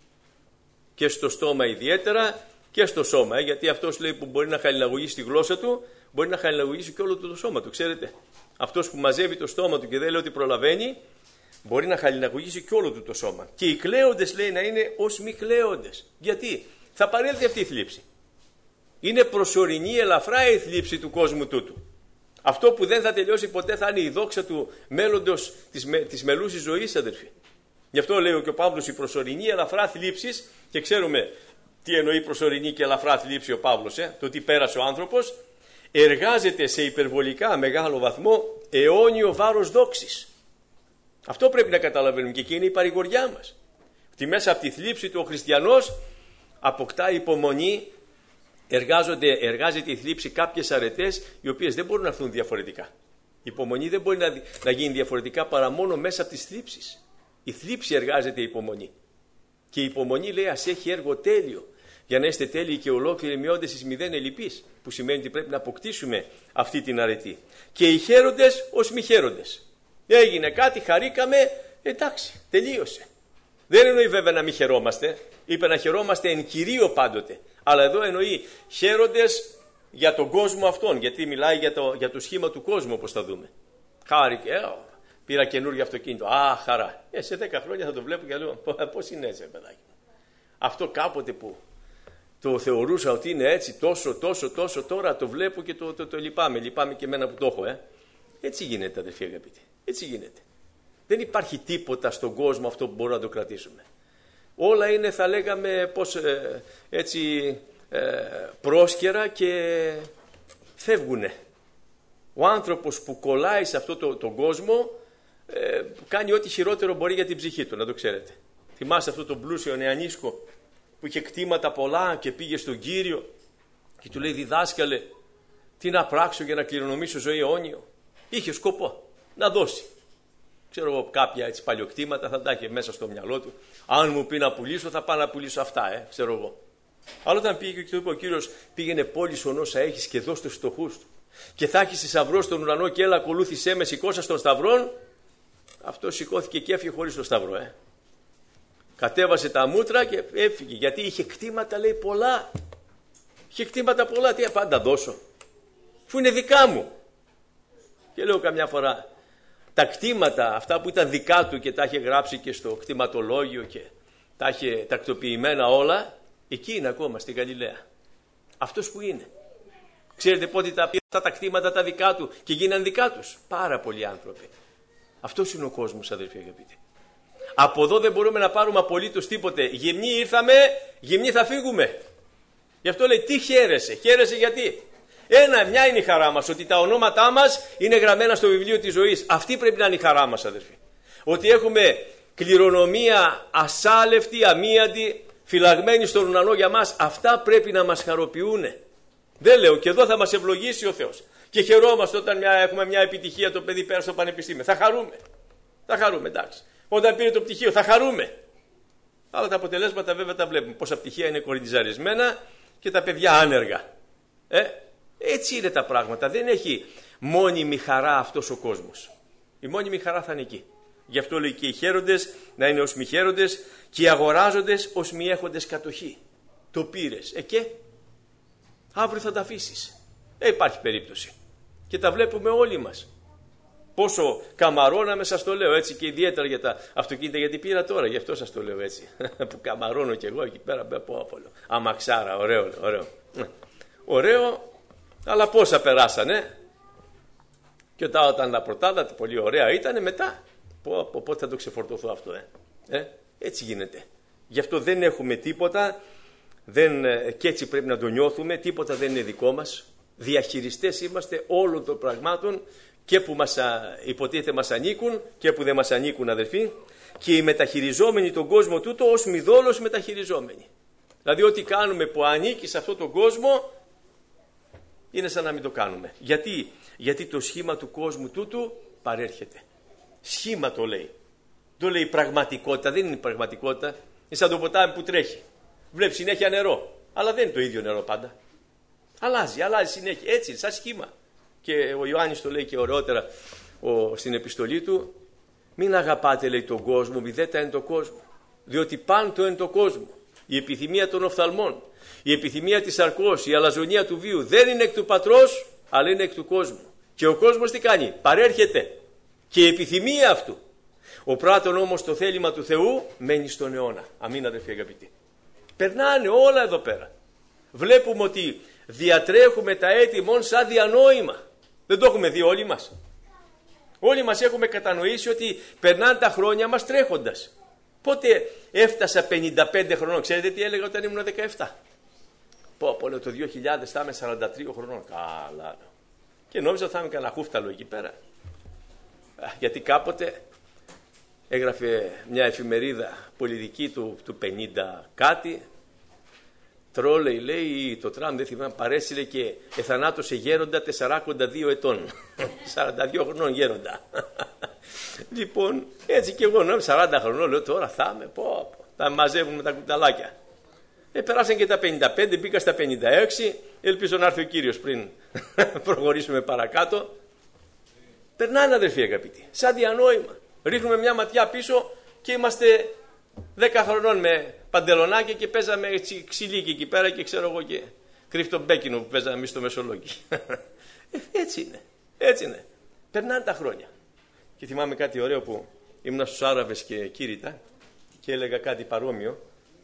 Και στο στόμα ιδιαίτερα και στο σώμα. Ε, γιατί αυτός λέει που μπορεί να χαλιναγωγήσει τη γλώσσα του, μπορεί να χαλιναγωγήσει και όλο το σώμα του. Ξέρετε, αυτός που μαζεύει το στόμα του και δεν λέει ότι προλαβαίνει, μπορεί να χαλιναγωγήσει και όλο του το σώμα. Και οι κλαίοντες λέει να είναι ως μη κλαίοντες. Γιατί? Θα παρέλθει αυτή η θλίψη. Είναι προσωρινή, ελαφρά η θλίψη του κόσμου τούτου. Αυτό που δεν θα τελειώσει ποτέ θα είναι η δόξα του μέλλοντος της, με, της μελούσης ζωής, αδερφοί. Γι' αυτό λέει και ο Παύλος η προσωρινή ελαφρά θλίψης, και ξέρουμε τι εννοεί προσωρινή και ελαφρά θλίψη ο Παύλος, ε, το τι πέρασε ο άνθρωπος, εργάζεται σε υπερβολικά μεγάλο βαθμό αιώνιο βάρος δόξης. Αυτό πρέπει να καταλαβαίνουμε και εκεί είναι η παρηγοριά μας. Ότι μέσα από τη θλίψη του ο χριστιανός αποκτά υπομονή, εργάζονται, εργάζεται η θλίψη κάποιες αρετές οι οποίες δεν μπορούν να έρθουν διαφορετικά. Η υπομονή δεν μπορεί να, να γίνει διαφορετικά παρά μόνο μέσα από τις θλίψεις. Η θλίψη εργάζεται η υπομονή. Και η υπομονή λέει ας έχει έργο τέλειο, για να είστε τέλειοι και ολόκληροι μειώντες εις μηδέν ελλειπείς, που σημαίνει ότι πρέπει να αποκτήσουμε αυτή την αρετή. Και οι χαίροντες ως μη χαίροντες. Έγινε κάτι, χαρήκαμε, εντάξει, τελείωσε. Δεν εννοεί βέβαια να μην χαιρόμαστε, είπε να χαιρόμαστε εν κυρίω πάντοτε. Αλλά εδώ εννοεί χαίροντες για τον κόσμο αυτόν, γιατί μιλάει για το, για το σχήμα του κόσμου, όπως θα δούμε. Χάρηκε, ε, πήρα καινούργιο αυτοκίνητο, α, χαρά. Ε, σε δέκα χρόνια θα το βλέπω και λέω, πώς είναι έτσι, παιδάκι. Αυτό κάποτε που το θεωρούσα ότι είναι έτσι, τόσο, τόσο, τόσο, τώρα το βλέπω και το, το, το, το λυπάμαι. Λυπάμαι και εμένα που το έχω, ε. Έτσι γίνεται, αδερφοί αγαπητοί. Έτσι γίνεται. Δεν υπάρχει τίποτα στον κόσμο αυτό που μπορούμε να το κρατήσουμε. Όλα είναι, θα λέγαμε, πώς, ε, έτσι ε, πρόσκαιρα και φεύγουνε. Ο άνθρωπος που κολλάει σε αυτό το, τον κόσμο ε, κάνει ό,τι χειρότερο μπορεί για την ψυχή του, να το ξέρετε. Θυμάστε αυτό τον πλούσιο νεανίσκο που είχε κτήματα πολλά και πήγε στον Κύριο και του λέει, διδάσκαλε, τι να πράξω για να κληρονομήσω ζωή αιώνιο? Είχε σκοπό να δώσει. Ξέρω εγώ κάποια έτσι παλιοκτήματα θα τα είχε μέσα στο μυαλό του. Αν μου πει να πουλήσω, θα πάω να πουλήσω αυτά, ε, ξέρω εγώ. Αλλά όταν πήγε και του είπε ο Κύριος, πήγαινε πώλησον όσα έχεις και δώσ' τους φτωχούς του. Και θα έχεις θησαυρό στον ουρανό και έλα ακολούθησέ με, σηκώσα στον σταυρόν. Αυτό σηκώθηκε και έφυγε χωρίς το σταυρό, ε. Κατέβασε τα μούτρα και έφυγε. Γιατί είχε κτήματα, λέει, πολλά. Είχε κτήματα πολλά. Τι πάντα δώσω, αφού είναι δικά μου. Και λέω καμιά φορά, τα κτήματα αυτά που ήταν δικά του και τα είχε γράψει και στο κτηματολόγιο και τα είχε τακτοποιημένα όλα, εκεί είναι ακόμα στη Γαλιλαία. Αυτός που είναι. Ξέρετε πότε τα πήρε αυτά τα κτήματα τα δικά του και γίναν δικά τους? Πάρα πολλοί άνθρωποι. Αυτός είναι ο κόσμος, αδερφοί αγαπητοί. Από εδώ δεν μπορούμε να πάρουμε απολύτως τίποτε. Γυμνοί ήρθαμε, γυμνοί θα φύγουμε. Γι' αυτό λέει, τι χαίρεσαι? Χαίρεσαι γιατί? Ένα, μια είναι η χαρά μας, ότι τα ονόματά μας είναι γραμμένα στο βιβλίο της ζωής. Αυτή πρέπει να είναι η χαρά μας, αδερφοί. Ότι έχουμε κληρονομία ασάλευτη, αμίαντη, φυλαγμένη στον ουρανό για μας. Αυτά πρέπει να μας χαροποιούν. Δεν λέω, και εδώ θα μας ευλογήσει ο Θεός. Και χαιρόμαστε όταν μια, έχουμε μια επιτυχία, το παιδί πέρασε στο πανεπιστήμιο. Θα χαρούμε. Θα χαρούμε, εντάξει. Όταν πήρε το πτυχίο, θα χαρούμε. Αλλά τα αποτελέσματα βέβαια τα βλέπουμε. Πόσα πτυχία είναι κοριντιζαρισμένα και τα παιδιά άνεργα. Ε, έτσι είναι τα πράγματα. Δεν έχει μόνιμη χαρά αυτός ο κόσμος. Η μόνιμη χαρά θα είναι εκεί. Γι' αυτό λέει και οι χαίροντες να είναι ως μη χαίροντες και οι αγοράζοντες ως μη έχοντες κατοχή. Το πήρες. Ε και αύριο θα τα αφήσεις. Ε, υπάρχει περίπτωση. Και τα βλέπουμε όλοι μας. Πόσο καμαρώναμε, σας το λέω έτσι, και ιδιαίτερα για τα αυτοκίνητα, γιατί πήρα τώρα, γι' αυτό σας το λέω έτσι. Που καμαρώνω κι εγώ εκεί πέρα, από άφολο. Αμαξάρα, ωραίο, ωραίο. Ωραίο, Αλλά πόσα περάσανε. Και όταν, όταν τα πρωτάδα, πολύ ωραία ήταν, μετά. Πότε θα το ξεφορτωθώ αυτό, ε? ε? Έτσι γίνεται. Γι' αυτό δεν έχουμε τίποτα, δεν, και έτσι πρέπει να το νιώθουμε, τίποτα δεν είναι δικό μας. Διαχειριστές είμαστε όλων των πραγμάτων, και που μας, υποτίθεται μας ανήκουν και που δεν μας ανήκουν, αδελφοί, και οι μεταχειριζόμενοι τον κόσμο τούτο ως μηδόλως μεταχειριζόμενοι. Δηλαδή ό,τι κάνουμε που ανήκει σε αυτόν τον κόσμο είναι σαν να μην το κάνουμε. Γιατί, Γιατί το σχήμα του κόσμου τούτου παρέρχεται. Σχήμα το λέει. Το λέει πραγματικότητα, δεν είναι πραγματικότητα. Είναι σαν το ποτάμι που τρέχει. Βλέπει συνέχεια νερό, αλλά δεν είναι το ίδιο νερό πάντα. Αλλάζει, αλλάζει συνέχεια. Έτσι, σαν σχήμα. Και ο Ιωάννης το λέει και ωραιότερα ο, στην επιστολή του. Μην αγαπάτε, λέει, τον κόσμο, μη δέτα εν το κόσμο. Διότι πάντο εν το κόσμο. Η επιθυμία των οφθαλμών, η επιθυμία της σαρκός, η αλαζονία του βίου δεν είναι εκ του πατρός, αλλά είναι εκ του κόσμου. Και ο κόσμος τι κάνει? Παρέρχεται. Και η επιθυμία αυτού. Ο πράτων όμως το θέλημα του Θεού μένει στον αιώνα. Αμήν, αδελφοί αγαπητοί. Περνάνε όλα εδώ πέρα. Βλέπουμε ότι διατρέχουμε τα έτη μόνο σαν διανόημα. Δεν το έχουμε δει όλοι μας? Όλοι μας έχουμε κατανοήσει ότι περνάνε τα χρόνια μας τρέχοντας. Πότε έφτασα πενήντα πέντε χρονών? Ξέρετε τι έλεγα όταν ήμουν δεκαεπτά? Πω, πω, λέω, το δύο χιλιάδες θα είμαι σαράντα τρία χρονών. Καλά. Και νόμιζα ότι θα είμαι κανένα χούφταλο εκεί πέρα. Γιατί κάποτε έγραφε μια εφημερίδα πολιτική του, του πενήντα κάτι. Τρόλεϊ, λέει, το τραμ, δεν θυμάμαι, παρέσυρε και εθανάτωσε γέροντα τεσσαράκοντα δύο ετών. σαράντα δύο χρονών γέροντα. Λοιπόν, έτσι και εγώ νόμιζα σαράντα χρονών, λέω, τώρα θα είμαι, πω, πω, θα μαζεύουμε τα κουταλάκια. Ε, περάσαν και τα πενήντα πέντε, μπήκα στα πενήντα έξι, ελπίζω να έρθει ο Κύριος πριν προχωρήσουμε παρακάτω. Περνάνε, αδελφοί αγαπητοί, σαν διανόημα. Ρίχνουμε μια ματιά πίσω και είμαστε δέκα χρονών με παντελονάκια και παίζαμε έτσι ξυλίκι εκεί πέρα και ξέρω εγώ και κρυφτομπέκινο που παίζαμε εμείς στο Μεσολόγγι. Έτσι είναι, έτσι είναι. Περνάνε τα χρόνια. Και θυμάμαι κάτι ωραίο που ήμουν στους Άραβες και Κήρυτα και έλεγα κάτι παρόμοιο.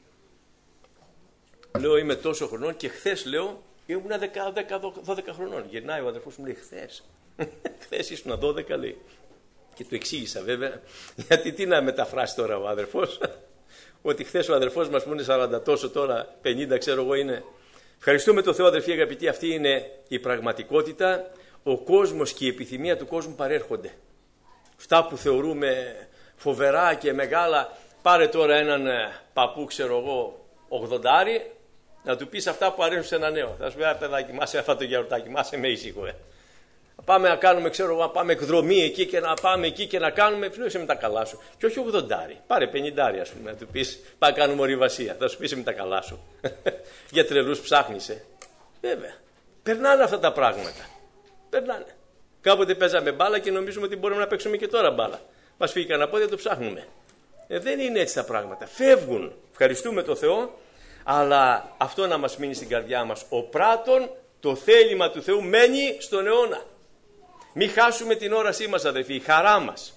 Λέω, είμαι τόσο χρονών και χθες, λέω, ήμουν δώδεκα χρονών. Γυρνάει ο αδερφός μου, λέει, χθες. Χθες ήσουν δώδεκα, λέει. Και του εξήγησα βέβαια, γιατί τι να μεταφράσει τώρα ο αδερφός, ότι χθες ο αδερφός μας που είναι σαράντα τόσο, τώρα πενήντα ξέρω εγώ είναι. Ευχαριστούμε τον Θεό, αδερφοί αγαπητοί, αυτή είναι η πραγματικότητα. Ο κόσμος και η επιθυμία του κόσμου παρέρχονται. Αυτά που θεωρούμε φοβερά και μεγάλα, πάρε τώρα έναν παππού, ξέρω εγώ, ογδοντάρι, να του πεις αυτά που αρέσουν σε ένα νέο. Θα σου πει, παιδάκι, μάσε αυτό το γιαουρτάκι, μάσε με ήσυχο. Ε. Πάμε να κάνουμε, ξέρω εγώ, να πάμε εκδρομή εκεί και να πάμε εκεί και να κάνουμε. Φίλωσε με τα καλά σου. Και όχι ογδοντάρι, πάρε πενηντάρι, α πούμε, να του πει, πάμε να κάνουμε ορειβασία. Θα σου πει με τα καλά σου. Για τρελούς ψάχνεις, ε. Βέβαια. Περνάνε αυτά τα πράγματα. Περνάνε. Κάποτε παίζαμε μπάλα και νομίζουμε ότι μπορούμε να παίξουμε και τώρα μπάλα. Μας φύγει κανένα πόδι, το ψάχνουμε. Ε, δεν είναι έτσι τα πράγματα. Φεύγουν. Ευχαριστούμε τον Θεό, αλλά αυτό να μας μείνει στην καρδιά μας. Ο πράτων, το θέλημα του Θεού μένει στον αιώνα. Μην χάσουμε την όρασή μας, αδελφοί, η χαρά μας,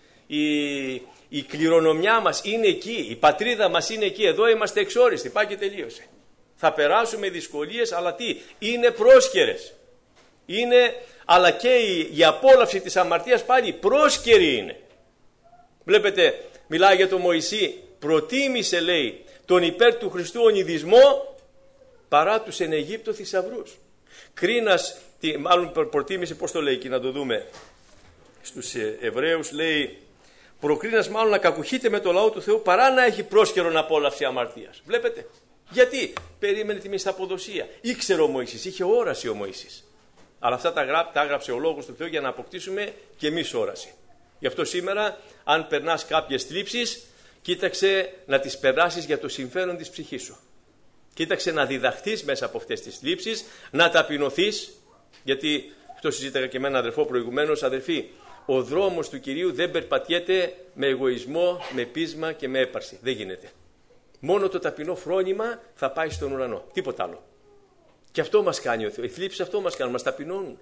η, η κληρονομιά μας είναι εκεί, η πατρίδα μας είναι εκεί, εδώ είμαστε εξόριστοι, πάει και τελείωσε. Θα περάσουμε δυσκολίες, αλλά τι, είναι πρόσκαιρες. Είναι, αλλά και η, η απόλαυση της αμαρτίας πάλι πρόσκαιρη είναι. Βλέπετε, μιλάει για τον Μωυσή, προτίμησε, λέει, τον υπέρ του Χριστού ονειδισμό παρά τους εν Αιγύπτω θησαυρούς. Κρίνας, τι, μάλλον προτίμησε, πώς το λέει εκεί να το δούμε στους Εβραίους, λέει, προκρίνας μάλλον να κακουχείται με το λαό του Θεού παρά να έχει πρόσκαιρον απόλαυση αμαρτίας. Βλέπετε, γιατί περίμενε τη μισθαποδοσία. Ήξερε ο Μωυσής, είχε όραση ο Μωυσής. Αλλά αυτά τα, γρά, τα έγραψε ο Λόγος του Θεού για να αποκτήσουμε και εμείς όραση. Γι' αυτό σήμερα, αν περνάς κάποιες θλίψεις, κοίταξε να τις περάσεις για το συμφέρον της ψυχής σου. Κοίταξε να διδαχθείς μέσα από αυτές τις θλίψεις, να ταπεινωθείς, γιατί αυτό συζήτηκα και με έναν αδερφό προηγουμένως, αδερφοί, ο δρόμος του Κυρίου δεν περπατιέται με εγωισμό, με πείσμα και με έπαρση. Δεν γίνεται. Μόνο το ταπεινό φρόνημα θα πάει στον ουρανό. Τίποτα άλλο. Και αυτό μας κάνει ο Θεός. Οι θλίψεις αυτό μας κάνουν, μας ταπεινώνουν.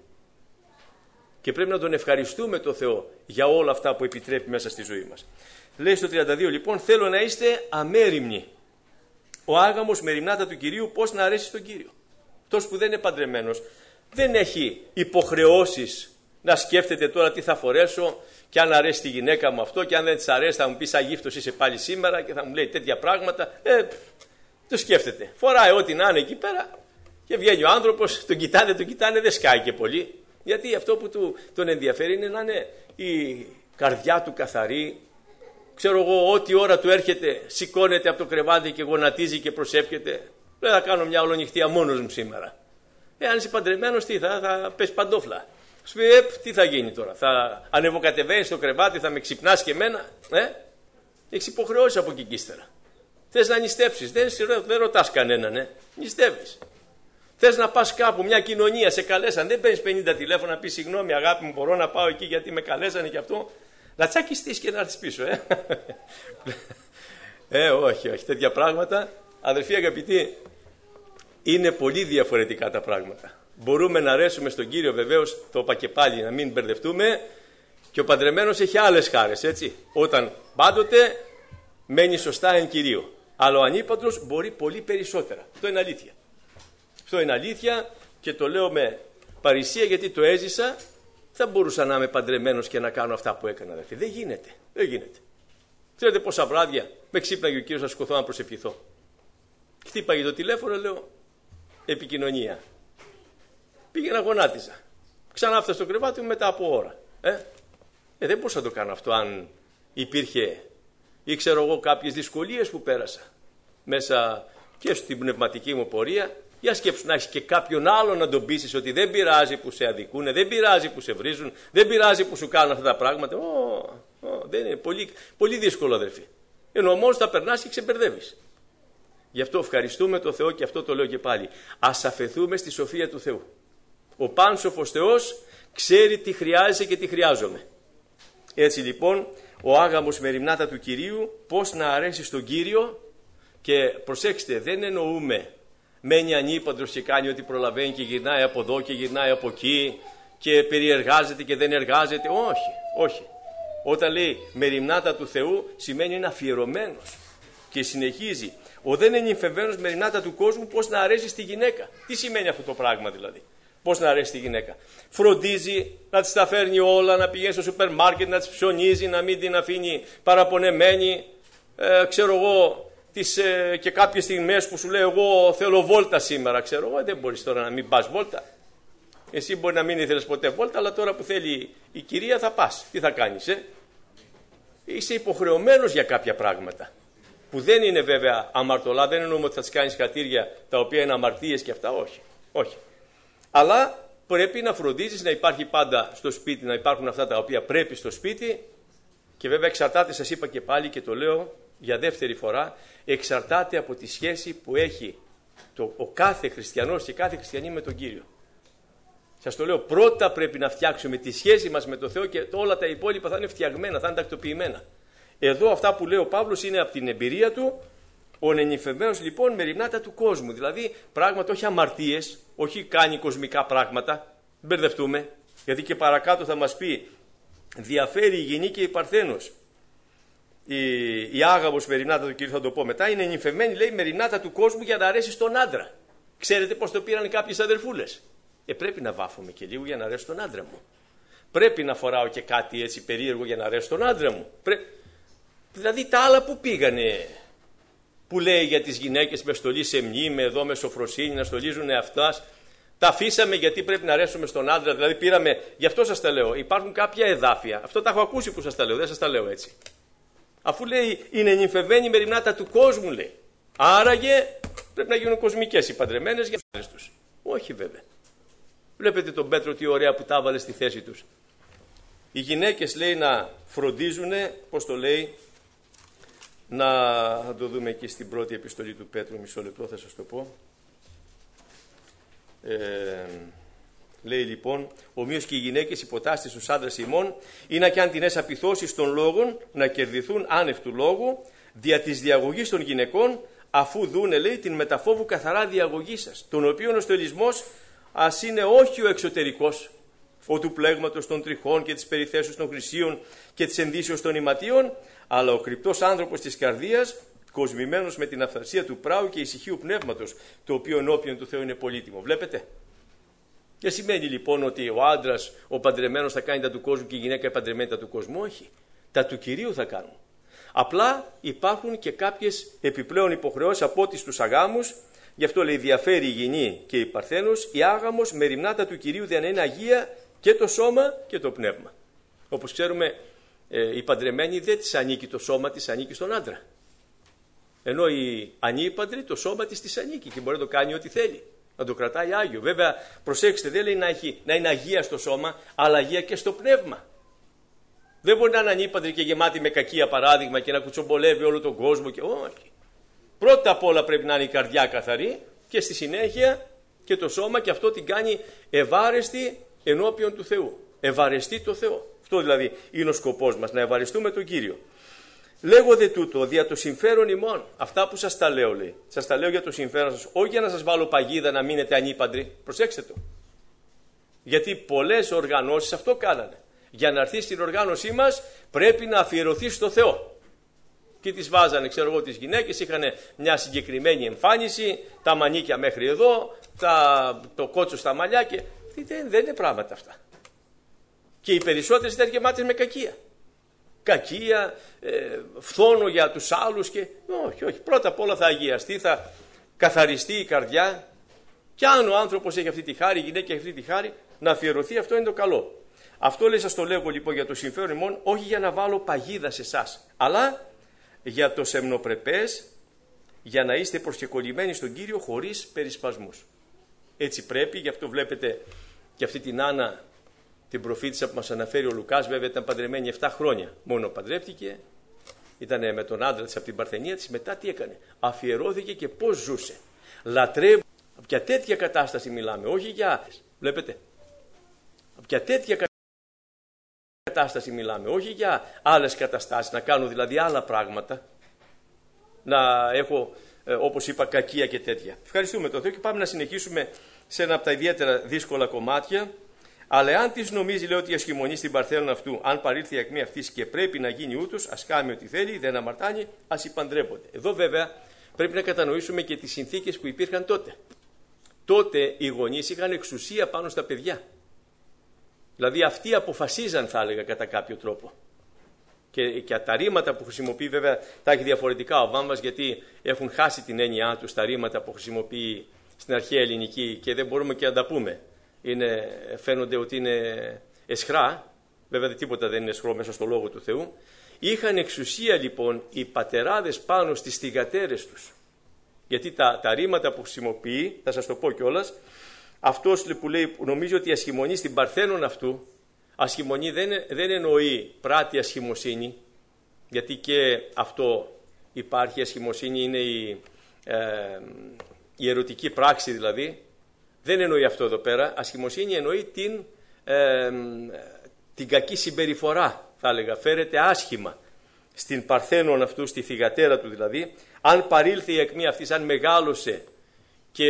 Και πρέπει να τον ευχαριστούμε τον Θεό για όλα αυτά που επιτρέπει μέσα στη ζωή μας. Λέει στο τριάντα δύο λοιπόν, θέλω να είστε αμέριμνοι. Ο άγαμος με ρημνάτα του Κυρίου, πώς να αρέσει στον Κύριο. Αυτός που δεν είναι παντρεμένος, δεν έχει υποχρεώσεις να σκέφτεται τώρα τι θα φορέσω και αν αρέσει τη γυναίκα μου αυτό και αν δεν της αρέσει θα μου πει σαν γύφτος είσαι πάλι σήμερα και θα μου λέει τέτοια πράγματα. Ε, το σκέφτεται. Φοράει ό,τι να είναι εκεί πέρα και βγαίνει ο άνθρωπος, τον κοιτάνε, τον κοιτάνε, δεν σκάει και πολύ. Γιατί αυτό που του, τον ενδιαφέρει είναι να είναι η καρδιά του καθαρή. Ξέρω εγώ, ό,τι ώρα του έρχεται, σηκώνεται από το κρεβάτι και γονατίζει και προσεύχεται. Δεν θα κάνω μια ολονυχτία μόνος μου σήμερα. Ε, αν είσαι παντρεμένος, τι θα, θα πες παντόφλα. Σου πει, ε, τι θα γίνει τώρα, θα ανεβοκατεβαίνεις στο κρεβάτι, θα με ξυπνάς και εμένα. Ε, έχεις υποχρεώσεις από εκεί ύστερα. Θες να νηστέψεις, δεν, δεν ρωτάς κανέναν, ε. Νηστεύεις. Θες να πας κάπου, μια κοινωνία, σε καλέσαν, δεν παίρνεις πενήντα τηλέφωνα να πεις συγγνώμη αγάπη μου, μπορώ να πάω εκεί γιατί με καλέσανε και αυτό. Να τσακιστείς και να έρθεις πίσω, ε. ε, όχι, όχι, τέτοια πράγματα, αδερφοί αγαπητοί, είναι πολύ διαφορετικά τα πράγματα. Μπορούμε να αρέσουμε στον Κύριο, βεβαίως, το είπα και πάλι, να μην μπερδευτούμε, και ο παντρεμένος έχει άλλες χάρες, έτσι. Όταν πάντοτε μένει σωστά εν Κυρίω. Αλλά ο ανήπαντρος μπορεί πολύ περισσότερα. Αυτό είναι αλήθεια. Αυτό είναι αλήθεια και το λέω με παρησία γιατί το έζησα. Θα μπορούσα να είμαι παντρεμένος και να κάνω αυτά που έκανα, αδερφοί. Δεν γίνεται. Δεν γίνεται. Ξέρετε πόσα βράδια με ξύπναγε ο Κύριος να σηκωθώ να προσευχηθώ. Χτύπαγε το τηλέφωνο, λέω επικοινωνία. Πήγαινα γονάτιζα. Ξανά έφτασα στο κρεβάτι μου μετά από ώρα. Ε, ε δεν μπορούσα να το κάνω αυτό αν υπήρχε ή ξέρω εγώ κάποιες δυσκολίες που πέρασα μέσα και στην πνευματική μου πορεία. Για σκέψου να έχεις και κάποιον άλλο να τον πείσεις ότι δεν πειράζει που σε αδικούνε, δεν πειράζει που σε βρίζουν, δεν πειράζει που σου κάνουν αυτά τα πράγματα. Ω, ω, δεν είναι πολύ, πολύ δύσκολο, αδερφοί. Ενώ μόνος θα περνάς και ξεμπερδεύεις. Γι' αυτό ευχαριστούμε τον Θεό και αυτό το λέω και πάλι. Ας αφεθούμε στη σοφία του Θεού. Ο πάνσοφος Θεός ξέρει τι χρειάζεσαι και τι χρειάζομαι. Έτσι λοιπόν, ο άγαμος με ρημνάτα του Κυρίου, πώς να αρέσει στον Κύριο. Και προσέξτε, δεν εννοούμε μένει ανήπαντρος και κάνει ό,τι προλαβαίνει και γυρνάει από εδώ και γυρνάει από εκεί και περιεργάζεται και δεν εργάζεται. Όχι, όχι. Όταν λέει με ρημνάτα του Θεού σημαίνει είναι αφιερωμένος. Και συνεχίζει, ο δεν είναι νυμφευμένος με ρημνάτα του κόσμου, πώς να αρέσει στη γυναίκα. Τι σημαίνει αυτό το πράγμα δηλαδή. Πώς να αρέσει τη γυναίκα. Φροντίζει να της τα φέρνει όλα, να πηγαίνει στο σούπερ μάρκετ, να της ψωνίζει, να μην την αφήνει παραπονεμένη. Ε, ξέρω εγώ, τις, ε, και κάποιες στιγμές που σου λέει εγώ θέλω βόλτα σήμερα, ξέρω εγώ, δεν μπορείς τώρα να μην πας βόλτα. Εσύ μπορεί να μην ήθελες ποτέ βόλτα, αλλά τώρα που θέλει η κυρία θα πας. Τι θα κάνεις, ε? Είσαι υποχρεωμένος για κάποια πράγματα. Που δεν είναι βέβαια αμαρτωλά, δεν εννοούμε ότι θα τις κάνεις χατήρια τα οποία είναι αμαρτίες και αυτά, όχι. όχι. Αλλά πρέπει να φροντίζεις να υπάρχει πάντα στο σπίτι, να υπάρχουν αυτά τα οποία πρέπει στο σπίτι και βέβαια εξαρτάται, σας είπα και πάλι και το λέω για δεύτερη φορά, εξαρτάται από τη σχέση που έχει το, ο κάθε χριστιανός και κάθε χριστιανή με τον Κύριο. Σας το λέω, πρώτα πρέπει να φτιάξουμε τη σχέση μας με τον Θεό και όλα τα υπόλοιπα θα είναι φτιαγμένα, θα είναι τακτοποιημένα. Εδώ αυτά που λέει ο Παύλος είναι από την εμπειρία του, ο νενυφευμένος λοιπόν με ρημνάτα του κόσμου, δηλαδή πράγματα όχι αμαρτίες, όχι κάνει κοσμικά πράγματα, μπερδευτούμε, γιατί και παρακάτω θα μας πει διαφέρει η γυνή και η παρθένος. Η, η άγαμος με ρημνάτα του Κυρίου θα το πω μετά, είναι νυμφευμένη λέει με ρημνάτα του κόσμου για να αρέσει στον άντρα. Ξέρετε πώς το πήραν κάποιες αδερφούλες. Ε, πρέπει να βάφομαι και λίγο για να αρέσει τον άντρα μου. Πρέπει να φοράω και κάτι έτσι περίεργο για να αρέσει τον άντρα μου. Πρέ... Δηλαδή τα άλλα που πήγανε, που λέει για τις γυναίκες με στολή σε μνή, με εδώ με σοφροσύνη, να στολίζουν αυτάς. Τα αφήσαμε γιατί πρέπει να αρέσουμε στον άντρα. Δηλαδή πήραμε, γι' αυτό σας τα λέω. Υπάρχουν κάποια εδάφια. Αυτό τα έχω ακούσει που σας τα λέω, δεν σας τα λέω έτσι. Αφού λέει είναι νυμφευμένη με ρημνάτα του κόσμου, λέει. Άραγε πρέπει να γίνουν κοσμικές οι παντρεμένες για τους τους. Όχι βέβαια. Βλέπετε τον Πέτρο τι ωραία που τα έβαλε στη θέση τους. Οι γυναίκες λέει να φροντίζουνε, πώς το λέει, να θα το δούμε εκεί στην πρώτη επιστολή του Πέτρου, μισό λεπτό θα σας το πω. Ε, λέει λοιπόν, ομοίως και οι γυναίκες υποτάσσετε στους άντρες ημών, ή να καν την έσα πειθώσεις των λόγων, να κερδιθούν άνευ του λόγου, δια της διαγωγής των γυναικών, αφού δούνε λέει την μεταφόβου καθαρά διαγωγή σας, τον οποίον ο στολισμός ας είναι όχι ο εξωτερικός, ο του πλέγματος των τριχών και της περιθέσεως των χρυσίων και της ενδύσεως των ηματίων, αλλά ο κρυπτός άνθρωπος της καρδίας, κοσμημένος με την αυθαρσία του πράου και ησυχίου πνεύματος, το οποίο ενώπιον του Θεού είναι πολύτιμο. Βλέπετε, Και σημαίνει λοιπόν ότι ο άντρας, ο παντρεμένος θα κάνει τα του κόσμου και η γυναίκα η παντρεμένη τα του κόσμου. Όχι. Τα του Κυρίου θα κάνουν. Απλά υπάρχουν και κάποιες επιπλέον υποχρεώσεις από ό,τι στους αγάμους. Γι' αυτό λέει διαφέρει η γυνή και η παρθένος, η άγαμος με ρημνάτα του Κυρίου δεν είναι αγία και το σώμα και το πνεύμα. Όπως ξέρουμε, ε, η παντρεμένη δεν της ανήκει το σώμα, της ανήκει στον άντρα. Ενώ η ανήπαντρη το σώμα της της ανήκει και μπορεί να το κάνει ό,τι θέλει. Να το κρατάει άγιο. Βέβαια, προσέξτε, δεν λέει να, έχει, να είναι αγία στο σώμα, αλλά αγία και στο πνεύμα. Δεν μπορεί να είναι ανήπαντρη και γεμάτη με κακία παράδειγμα και να κουτσομπολεύει όλο τον κόσμο. Και... όχι. Πρώτα απ' όλα πρέπει να είναι η καρδιά καθαρή και στη συνέχεια και το σώμα, και αυτό την κάνει ευάρεστη ενώπιον του Θεού. Ευαρεστεί το Θεό. Αυτό δηλαδή είναι ο σκοπός μας, να ευαρεστούμε τον Κύριο. Λέγω δε τούτο, δια το συμφέρον ημών. Αυτά που σας τα λέω, λέει. Σας τα λέω για το συμφέρον σας. Όχι για να σας βάλω παγίδα να μείνετε ανήπαντροι. Προσέξτε το. Γιατί πολλές οργανώσεις αυτό κάνανε. Για να έρθει στην οργάνωσή μας πρέπει να αφιερωθεί στο Θεό. Και τις βάζανε, ξέρω εγώ, τις γυναίκες, είχαν μια συγκεκριμένη εμφάνιση, τα μανίκια μέχρι εδώ, τα, το κότσο στα μαλλιά και δεν, δεν είναι πράγματα αυτά. Και οι περισσότερες ήταν γεμάτες με κακία. Κακία, ε, φθόνο για τους άλλους και όχι, όχι. Πρώτα απ' όλα θα αγιαστεί, θα καθαριστεί η καρδιά και αν ο άνθρωπος έχει αυτή τη χάρη, η γυναίκα έχει αυτή τη χάρη, να αφιερωθεί, αυτό είναι το καλό. Αυτό λέει, σας το λέγω λοιπόν για το συμφέρον ημών, όχι για να βάλω παγίδα σε εσάς, αλλά για το σεμνοπρεπές, για να είστε προσκεκλημένοι στον Κύριο χωρίς περισπασμούς. Έτσι πρέπει, γι' αυτό βλέπετε και αυτή την Άννα, την προφήτησα που μας αναφέρει ο Λουκάς, βέβαια ήταν παντρεμένη επτά χρόνια. Μόνο παντρεύτηκε, ήταν με τον άντρα της από την παρθενία της, μετά τι έκανε? Αφιερώθηκε και πώς ζούσε. Λατρεύει. Από ποια τέτοια κατάσταση μιλάμε, όχι για... Βλέπετε. Από ποια τέτοια κατάσταση μιλάμε, όχι για άλλες καταστάσεις, να κάνω δηλαδή άλλα πράγματα, να έχω, ε, όπως είπα, κακία και τέτοια. Ευχαριστούμε τον Θεό και πάμε να συνεχίσουμε σε ένα από τα ιδιαίτερα δύσκολα κομμάτια. Αλλά αν τη νομίζει, λέει, ότι ασχημονεί στην παρθένον αυτού, αν παρήλθε η ακμή αυτή και πρέπει να γίνει ούτως, ας κάνει ό,τι θέλει, δεν αμαρτάνει, ας υπαντρέπονται. Εδώ βέβαια πρέπει να κατανοήσουμε και τις συνθήκες που υπήρχαν τότε. Τότε οι γονείς είχαν εξουσία πάνω στα παιδιά. Δηλαδή αυτοί αποφασίζαν, θα έλεγα, κατά κάποιο τρόπο. Και, και τα ρήματα που χρησιμοποιεί, βέβαια, τα έχει διαφορετικά ο Βάμβας, γιατί έχουν χάσει την έννοιά τους τα ρήματα που χρησιμοποιεί στην αρχαία ελληνική και δεν μπορούμε και να τα πούμε. Είναι, φαίνονται ότι είναι εσχρά, βέβαια τίποτα δεν είναι εσχρό μέσα στο Λόγο του Θεού. Είχαν εξουσία λοιπόν οι πατεράδες πάνω στις θυγατέρες τους. Γιατί τα, τα ρήματα που χρησιμοποιεί, θα σας το πω κιόλας, αυτός που λέει, που νομίζει ότι ασχημονεί στην παρθένον αυτού, ασχημονεί δεν, δεν εννοεί πράτη ασχημοσύνη, γιατί και αυτό υπάρχει, ασχημοσύνη είναι η, ε, η ερωτική πράξη δηλαδή. Δεν εννοεί αυτό εδώ πέρα. Ασχημοσύνη εννοεί την, ε, την κακή συμπεριφορά, θα έλεγα. Φέρεται άσχημα στην παρθένον αυτού, στη θυγατέρα του δηλαδή. Αν παρήλθε η ακμή αυτής, αν μεγάλωσε και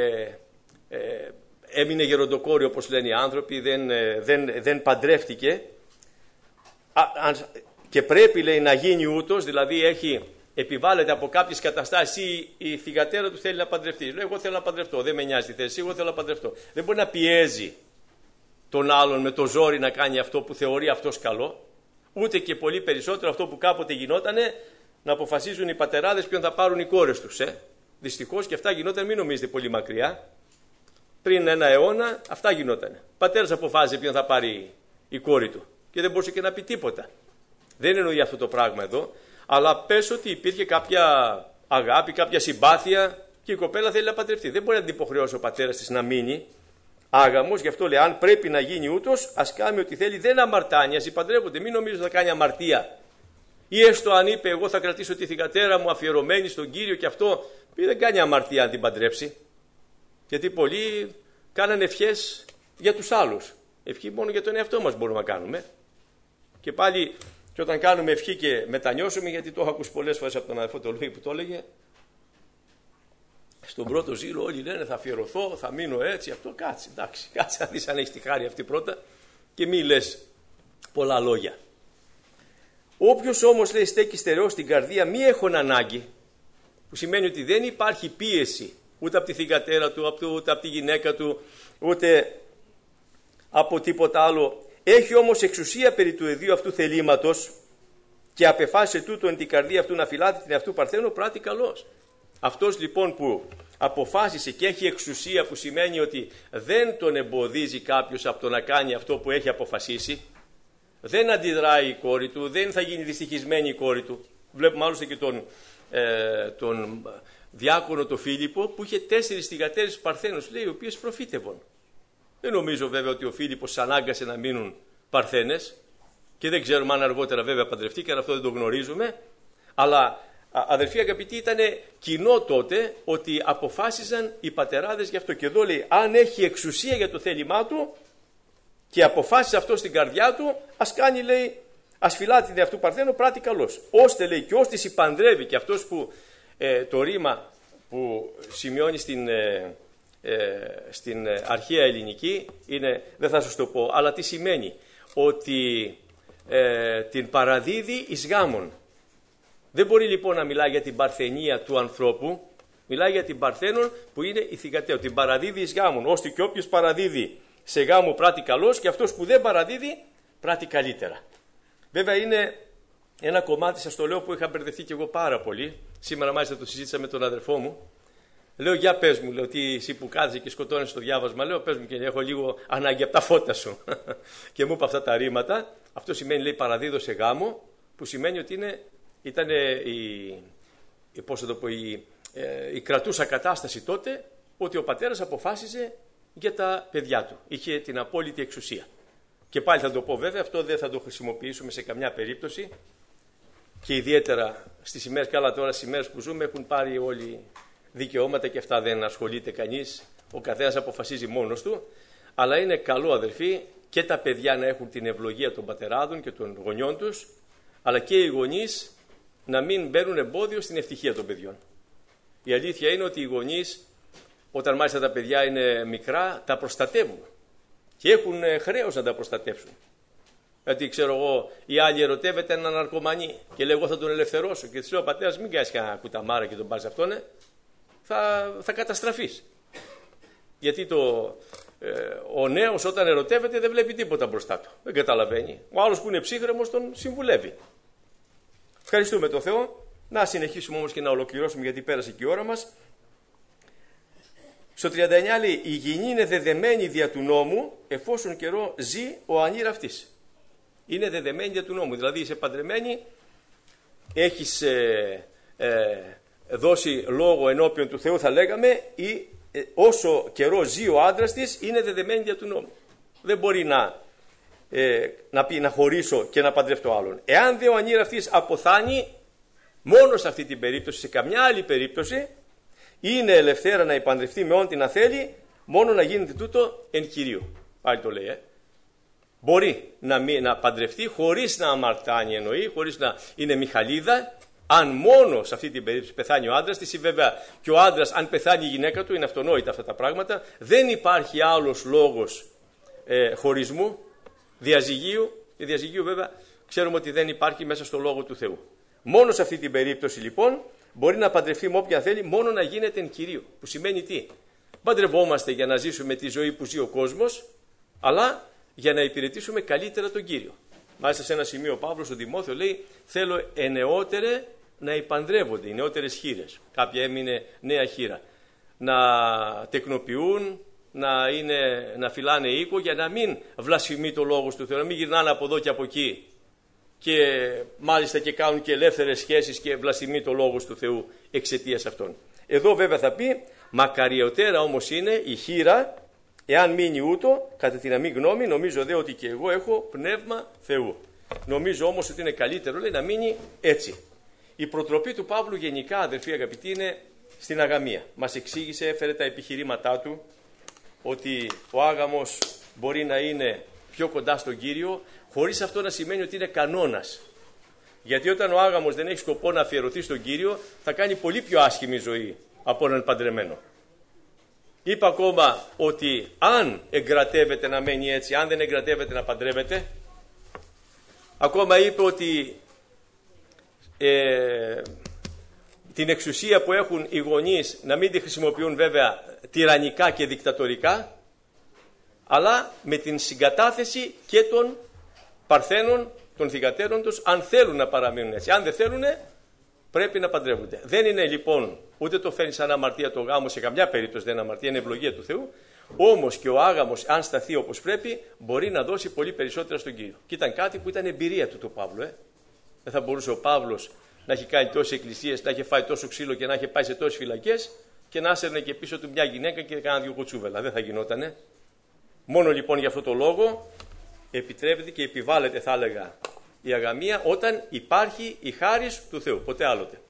ε, έμεινε γεροντοκόρη, όπως λένε οι άνθρωποι, δεν, δεν, δεν παντρεύτηκε α, αν, και πρέπει, λέει, να γίνει ούτως, δηλαδή έχει... επιβάλλεται από κάποιες καταστάσεις ή η θυγατέρα του θέλει να παντρευτεί. Λέει, εγώ θέλω να παντρευτώ, δεν με νοιάζει τη θέση, εγώ θέλω να παντρευτώ. Δεν μπορεί να πιέζει τον άλλον με το ζόρι να κάνει αυτό που θεωρεί αυτός καλό, ούτε και πολύ περισσότερο αυτό που κάποτε γινότανε, να αποφασίζουν οι πατεράδες ποιον θα πάρουν οι κόρες τους. Ε. Δυστυχώς και αυτά γινόταν, μην νομίζετε πολύ μακριά. Πριν ένα αιώνα αυτά γινότανε. Ο πατέρας αποφάσιζε ποιον θα πάρει η κόρη του και δεν μπορούσε και να πει τίποτα. Δεν εννοεί αυτό το πράγμα εδώ. Αλλά πες ότι υπήρχε κάποια αγάπη, κάποια συμπάθεια και η κοπέλα θέλει να παντρευτεί. Δεν μπορεί να την υποχρεώσει ο πατέρας της να μείνει άγαμος. Γι' αυτό λέει: αν πρέπει να γίνει ούτως, ας κάνει ό,τι θέλει. Δεν αμαρτάνει, ας υπαντρεύονται. Μην νομίζω θα κάνει αμαρτία. Ή έστω αν είπε: εγώ θα κρατήσω τη θυγατέρα μου αφιερωμένη στον Κύριο και αυτό, δεν κάνει αμαρτία αν την παντρέψει. Γιατί πολλοί κάνανε ευχές για τους άλλους. Ευχή μόνο για τον εαυτό μας μπορούμε να κάνουμε. Και πάλι. Και όταν κάνουμε ευχή και μετανιώσουμε, γιατί το έχω ακούσει πολλές φορές από τον αδερφό τον Λουί που το έλεγε, στον πρώτο ζήλο όλοι λένε θα αφιερωθώ, θα μείνω έτσι, αυτό κάτσε, εντάξει, κάτσε να δεις αν έχεις τη χάρη αυτή πρώτα και μη λες πολλά λόγια. Όποιος όμως, λέει, στέκει στερεός στην καρδία, μη έχουν ανάγκη, που σημαίνει ότι δεν υπάρχει πίεση ούτε από τη θυγατέρα του, ούτε από τη γυναίκα του, ούτε από τίποτα άλλο. Έχει όμως εξουσία περί του ιδίου αυτού θελήματος και απεφάσισε τούτο εν την καρδία αυτού να φυλάται την αυτού παρθένο, πράττει καλώς. Αυτός λοιπόν που αποφάσισε και έχει εξουσία, που σημαίνει ότι δεν τον εμποδίζει κάποιος από το να κάνει αυτό που έχει αποφασίσει, δεν αντιδράει η κόρη του, δεν θα γίνει δυστυχισμένη η κόρη του. Βλέπουμε άλλωστε και τον, ε, τον διάκονο τον Φίλιππο που είχε τέσσερις θυγατέρες παρθένους, λέει, οι οποίες προφήτευαν. Δεν νομίζω βέβαια ότι ο Φίλιππος ανάγκασε να μείνουν παρθένες και δεν ξέρουμε αν αργότερα βέβαια παντρευτήκαν, αυτό δεν το γνωρίζουμε, αλλά αδελφοί αγαπητοί, ήταν κοινό τότε ότι αποφάσιζαν οι πατεράδες γι' αυτό. Και εδώ λέει, αν έχει εξουσία για το θέλημά του και αποφάσισε αυτό στην καρδιά του, ας κάνει, λέει, ας φυλάται την αυτού παρθένο, πράττει καλώς. Ώστε, λέει, και ώστε συμπαντρεύει, και αυτός που ε, το ρήμα που σημειώνει στην, ε, ε, στην αρχαία ελληνική, είναι, δεν θα σας το πω, αλλά τι σημαίνει, ότι ε, την παραδίδει εις γάμον. Δεν μπορεί λοιπόν να μιλάει για την παρθενία του ανθρώπου, μιλάει για την παρθένον που είναι η θυγατέρα. Την παραδίδει εις γάμον, ώστε και όποιος παραδίδει σε γάμο πράττει καλώς και αυτός που δεν παραδίδει πράττει καλύτερα. Βέβαια είναι ένα κομμάτι, σας το λέω, που είχα μπερδευτεί και εγώ πάρα πολύ. Σήμερα μάλιστα το συζήτησα με τον αδερφό μου. Λέω, για πες μου, λέω, τι εσύ που κάθεσαι και σκοτώνεσαι το διάβασμα, λέω, πες μου και έχω λίγο ανάγκη από τα φώτα σου. Και μου είπε αυτά τα ρήματα. Αυτό σημαίνει, λέει, παραδίδω σε γάμο, που σημαίνει ότι είναι, ήταν η, η, πώς θα το πω, η, η κρατούσα κατάσταση τότε, ότι ο πατέρας αποφάσιζε για τα παιδιά του. Είχε την απόλυτη εξουσία. Και πάλι θα το πω βέβαια, αυτό δεν θα το χρησιμοποιήσουμε σε καμιά περίπτωση και ιδιαίτερα στις ημέρες, καλά τώρα στις ημέρες που ζούμε έχουν πάρει όλοι δικαιώματα και αυτά δεν ασχολείται κανείς, ο καθένας αποφασίζει μόνος του, αλλά είναι καλό αδελφοί και τα παιδιά να έχουν την ευλογία των πατεράδων και των γονιών τους, αλλά και οι γονείς να μην μπαίνουν εμπόδιο στην ευτυχία των παιδιών. Η αλήθεια είναι ότι οι γονείς, όταν μάλιστα τα παιδιά είναι μικρά, τα προστατεύουν και έχουν χρέος να τα προστατεύσουν. Γιατί ξέρω εγώ, η άλλη ερωτεύεται έναν ναρκωμανή και λέει, εγώ θα τον ελευθερώσω. Και της λέω, πατέρας, μην κάνεις κανένα κουταμάρα και τον πάρεις αυτόν, ε. θα, θα καταστραφείς. Γιατί το, ε, ο νέος όταν ερωτεύεται δεν βλέπει τίποτα μπροστά του. Δεν καταλαβαίνει. Ο άλλος που είναι ψύχρεμος τον συμβουλεύει. Ευχαριστούμε τον Θεό. Να συνεχίσουμε όμως και να ολοκληρώσουμε, γιατί πέρασε και η ώρα μας. Στο τριάντα εννιά λέει, η γυνή είναι δεδεμένη δια του νόμου εφόσον καιρό ζει ο ανήρ αυτής. Είναι δεδεμένη δια του νόμου, δηλαδή είσαι παντρεμένη, έχεις ε, ε, δώσει λόγο ενώπιον του Θεού θα λέγαμε, ή ε, όσο καιρό ζει ο άντρας της είναι δεδεμένη δια του νόμου. Δεν μπορεί να, ε, να πει να χωρίσω και να παντρευτώ άλλον. Εάν δε ο ανήρ αυτής αποθάνει, μόνο σε αυτή την περίπτωση, σε καμιά άλλη περίπτωση, είναι ελευθέρα να υπαντρευτεί με όν την να θέλει, μόνο να γίνεται τούτο εν Κυρίου. Πάλι το λέει, ε. Μπορεί να, μη, να παντρευτεί χωρίς να αμαρτάνει, εννοεί, χωρίς να είναι μιχαλίδα, αν μόνο σε αυτή την περίπτωση πεθάνει ο άντρας της, ή βέβαια και ο άντρας, αν πεθάνει η γυναίκα του, είναι αυτονόητα αυτά τα πράγματα. Δεν υπάρχει άλλος λόγος ε, χωρισμού, διαζυγίου. Η διαζυγίου βέβαια ξέρουμε ότι δεν υπάρχει μέσα στο λόγο του Θεού. Μόνο σε αυτή την περίπτωση λοιπόν μπορεί να παντρευτεί με όποια θέλει, μόνο να γίνεται εν Κυρίου. Που σημαίνει τι? Παντρευόμαστε για να ζήσουμε τη ζωή που ζει ο κόσμος, αλλά για να υπηρετήσουμε καλύτερα τον Κύριο. Μάλιστα σε ένα σημείο ο Παύλος ο Τιμόθεο λέει, θέλω ενεότερε να υπανδρεύονται, οι νεότερες χήρες. Κάποια έμεινε νέα χήρα. Να τεκνοποιούν, να, είναι, να φυλάνε οίκο, για να μην βλασφημεί το λόγος του Θεού, να μην γυρνάνε από εδώ και από εκεί και μάλιστα και κάνουν και ελεύθερες σχέσεις και βλασφημεί το λόγος του Θεού εξαιτίας αυτών. Εδώ βέβαια θα πει, μακαριωτέρα όμως είναι η χήρα, εάν μείνει ούτω, κατά την αμή γνώμη, νομίζω δε ότι και εγώ έχω πνεύμα Θεού. Νομίζω όμως ότι είναι καλύτερο, λέει, να μείνει έτσι. Η προτροπή του Παύλου γενικά, αδερφοί αγαπητοί, είναι στην αγαμία. Μας εξήγησε, έφερε τα επιχειρήματά του, ότι ο άγαμος μπορεί να είναι πιο κοντά στον Κύριο, χωρίς αυτό να σημαίνει ότι είναι κανόνας. Γιατί όταν ο άγαμος δεν έχει σκοπό να αφιερωθεί στον Κύριο, θα κάνει πολύ πιο άσχημη ζωή από έναν παντρεμένο. Είπα ακόμα ότι αν εγκρατεύεται να μένει έτσι, αν δεν εγκρατεύεται να παντρεύεται. Ακόμα είπε ότι ε, την εξουσία που έχουν οι γονείς να μην τη χρησιμοποιούν βέβαια τυραννικά και δικτατορικά, αλλά με την συγκατάθεση και των παρθένων, των θυγατέρων τους, αν θέλουν να παραμείνουν έτσι. Αν δεν θέλουν, πρέπει να παντρεύονται. Δεν είναι λοιπόν, ούτε το φέρνει σαν αμαρτία το γάμο, σε καμιά περίπτωση δεν είναι αμαρτία, είναι ευλογία του Θεού. Όμως και ο άγαμος, αν σταθεί όπως πρέπει, μπορεί να δώσει πολύ περισσότερα στον Κύριο. Και ήταν κάτι που ήταν εμπειρία του του Παύλου. Ε. Δεν θα μπορούσε ο Παύλος να έχει κάνει τόσες εκκλησίες, να έχει φάει τόσο ξύλο και να έχει πάει σε τόσες φυλακές και να άσερνε και πίσω του μια γυναίκα και κάνα δυο κοτσούβελα. Δεν θα γινότανε. Μόνο λοιπόν για αυτό το λόγο επιτρέπεται και επιβάλλεται, θα έλεγα, η αγαμία όταν υπάρχει η χάρις του Θεού. Ποτέ άλλοτε.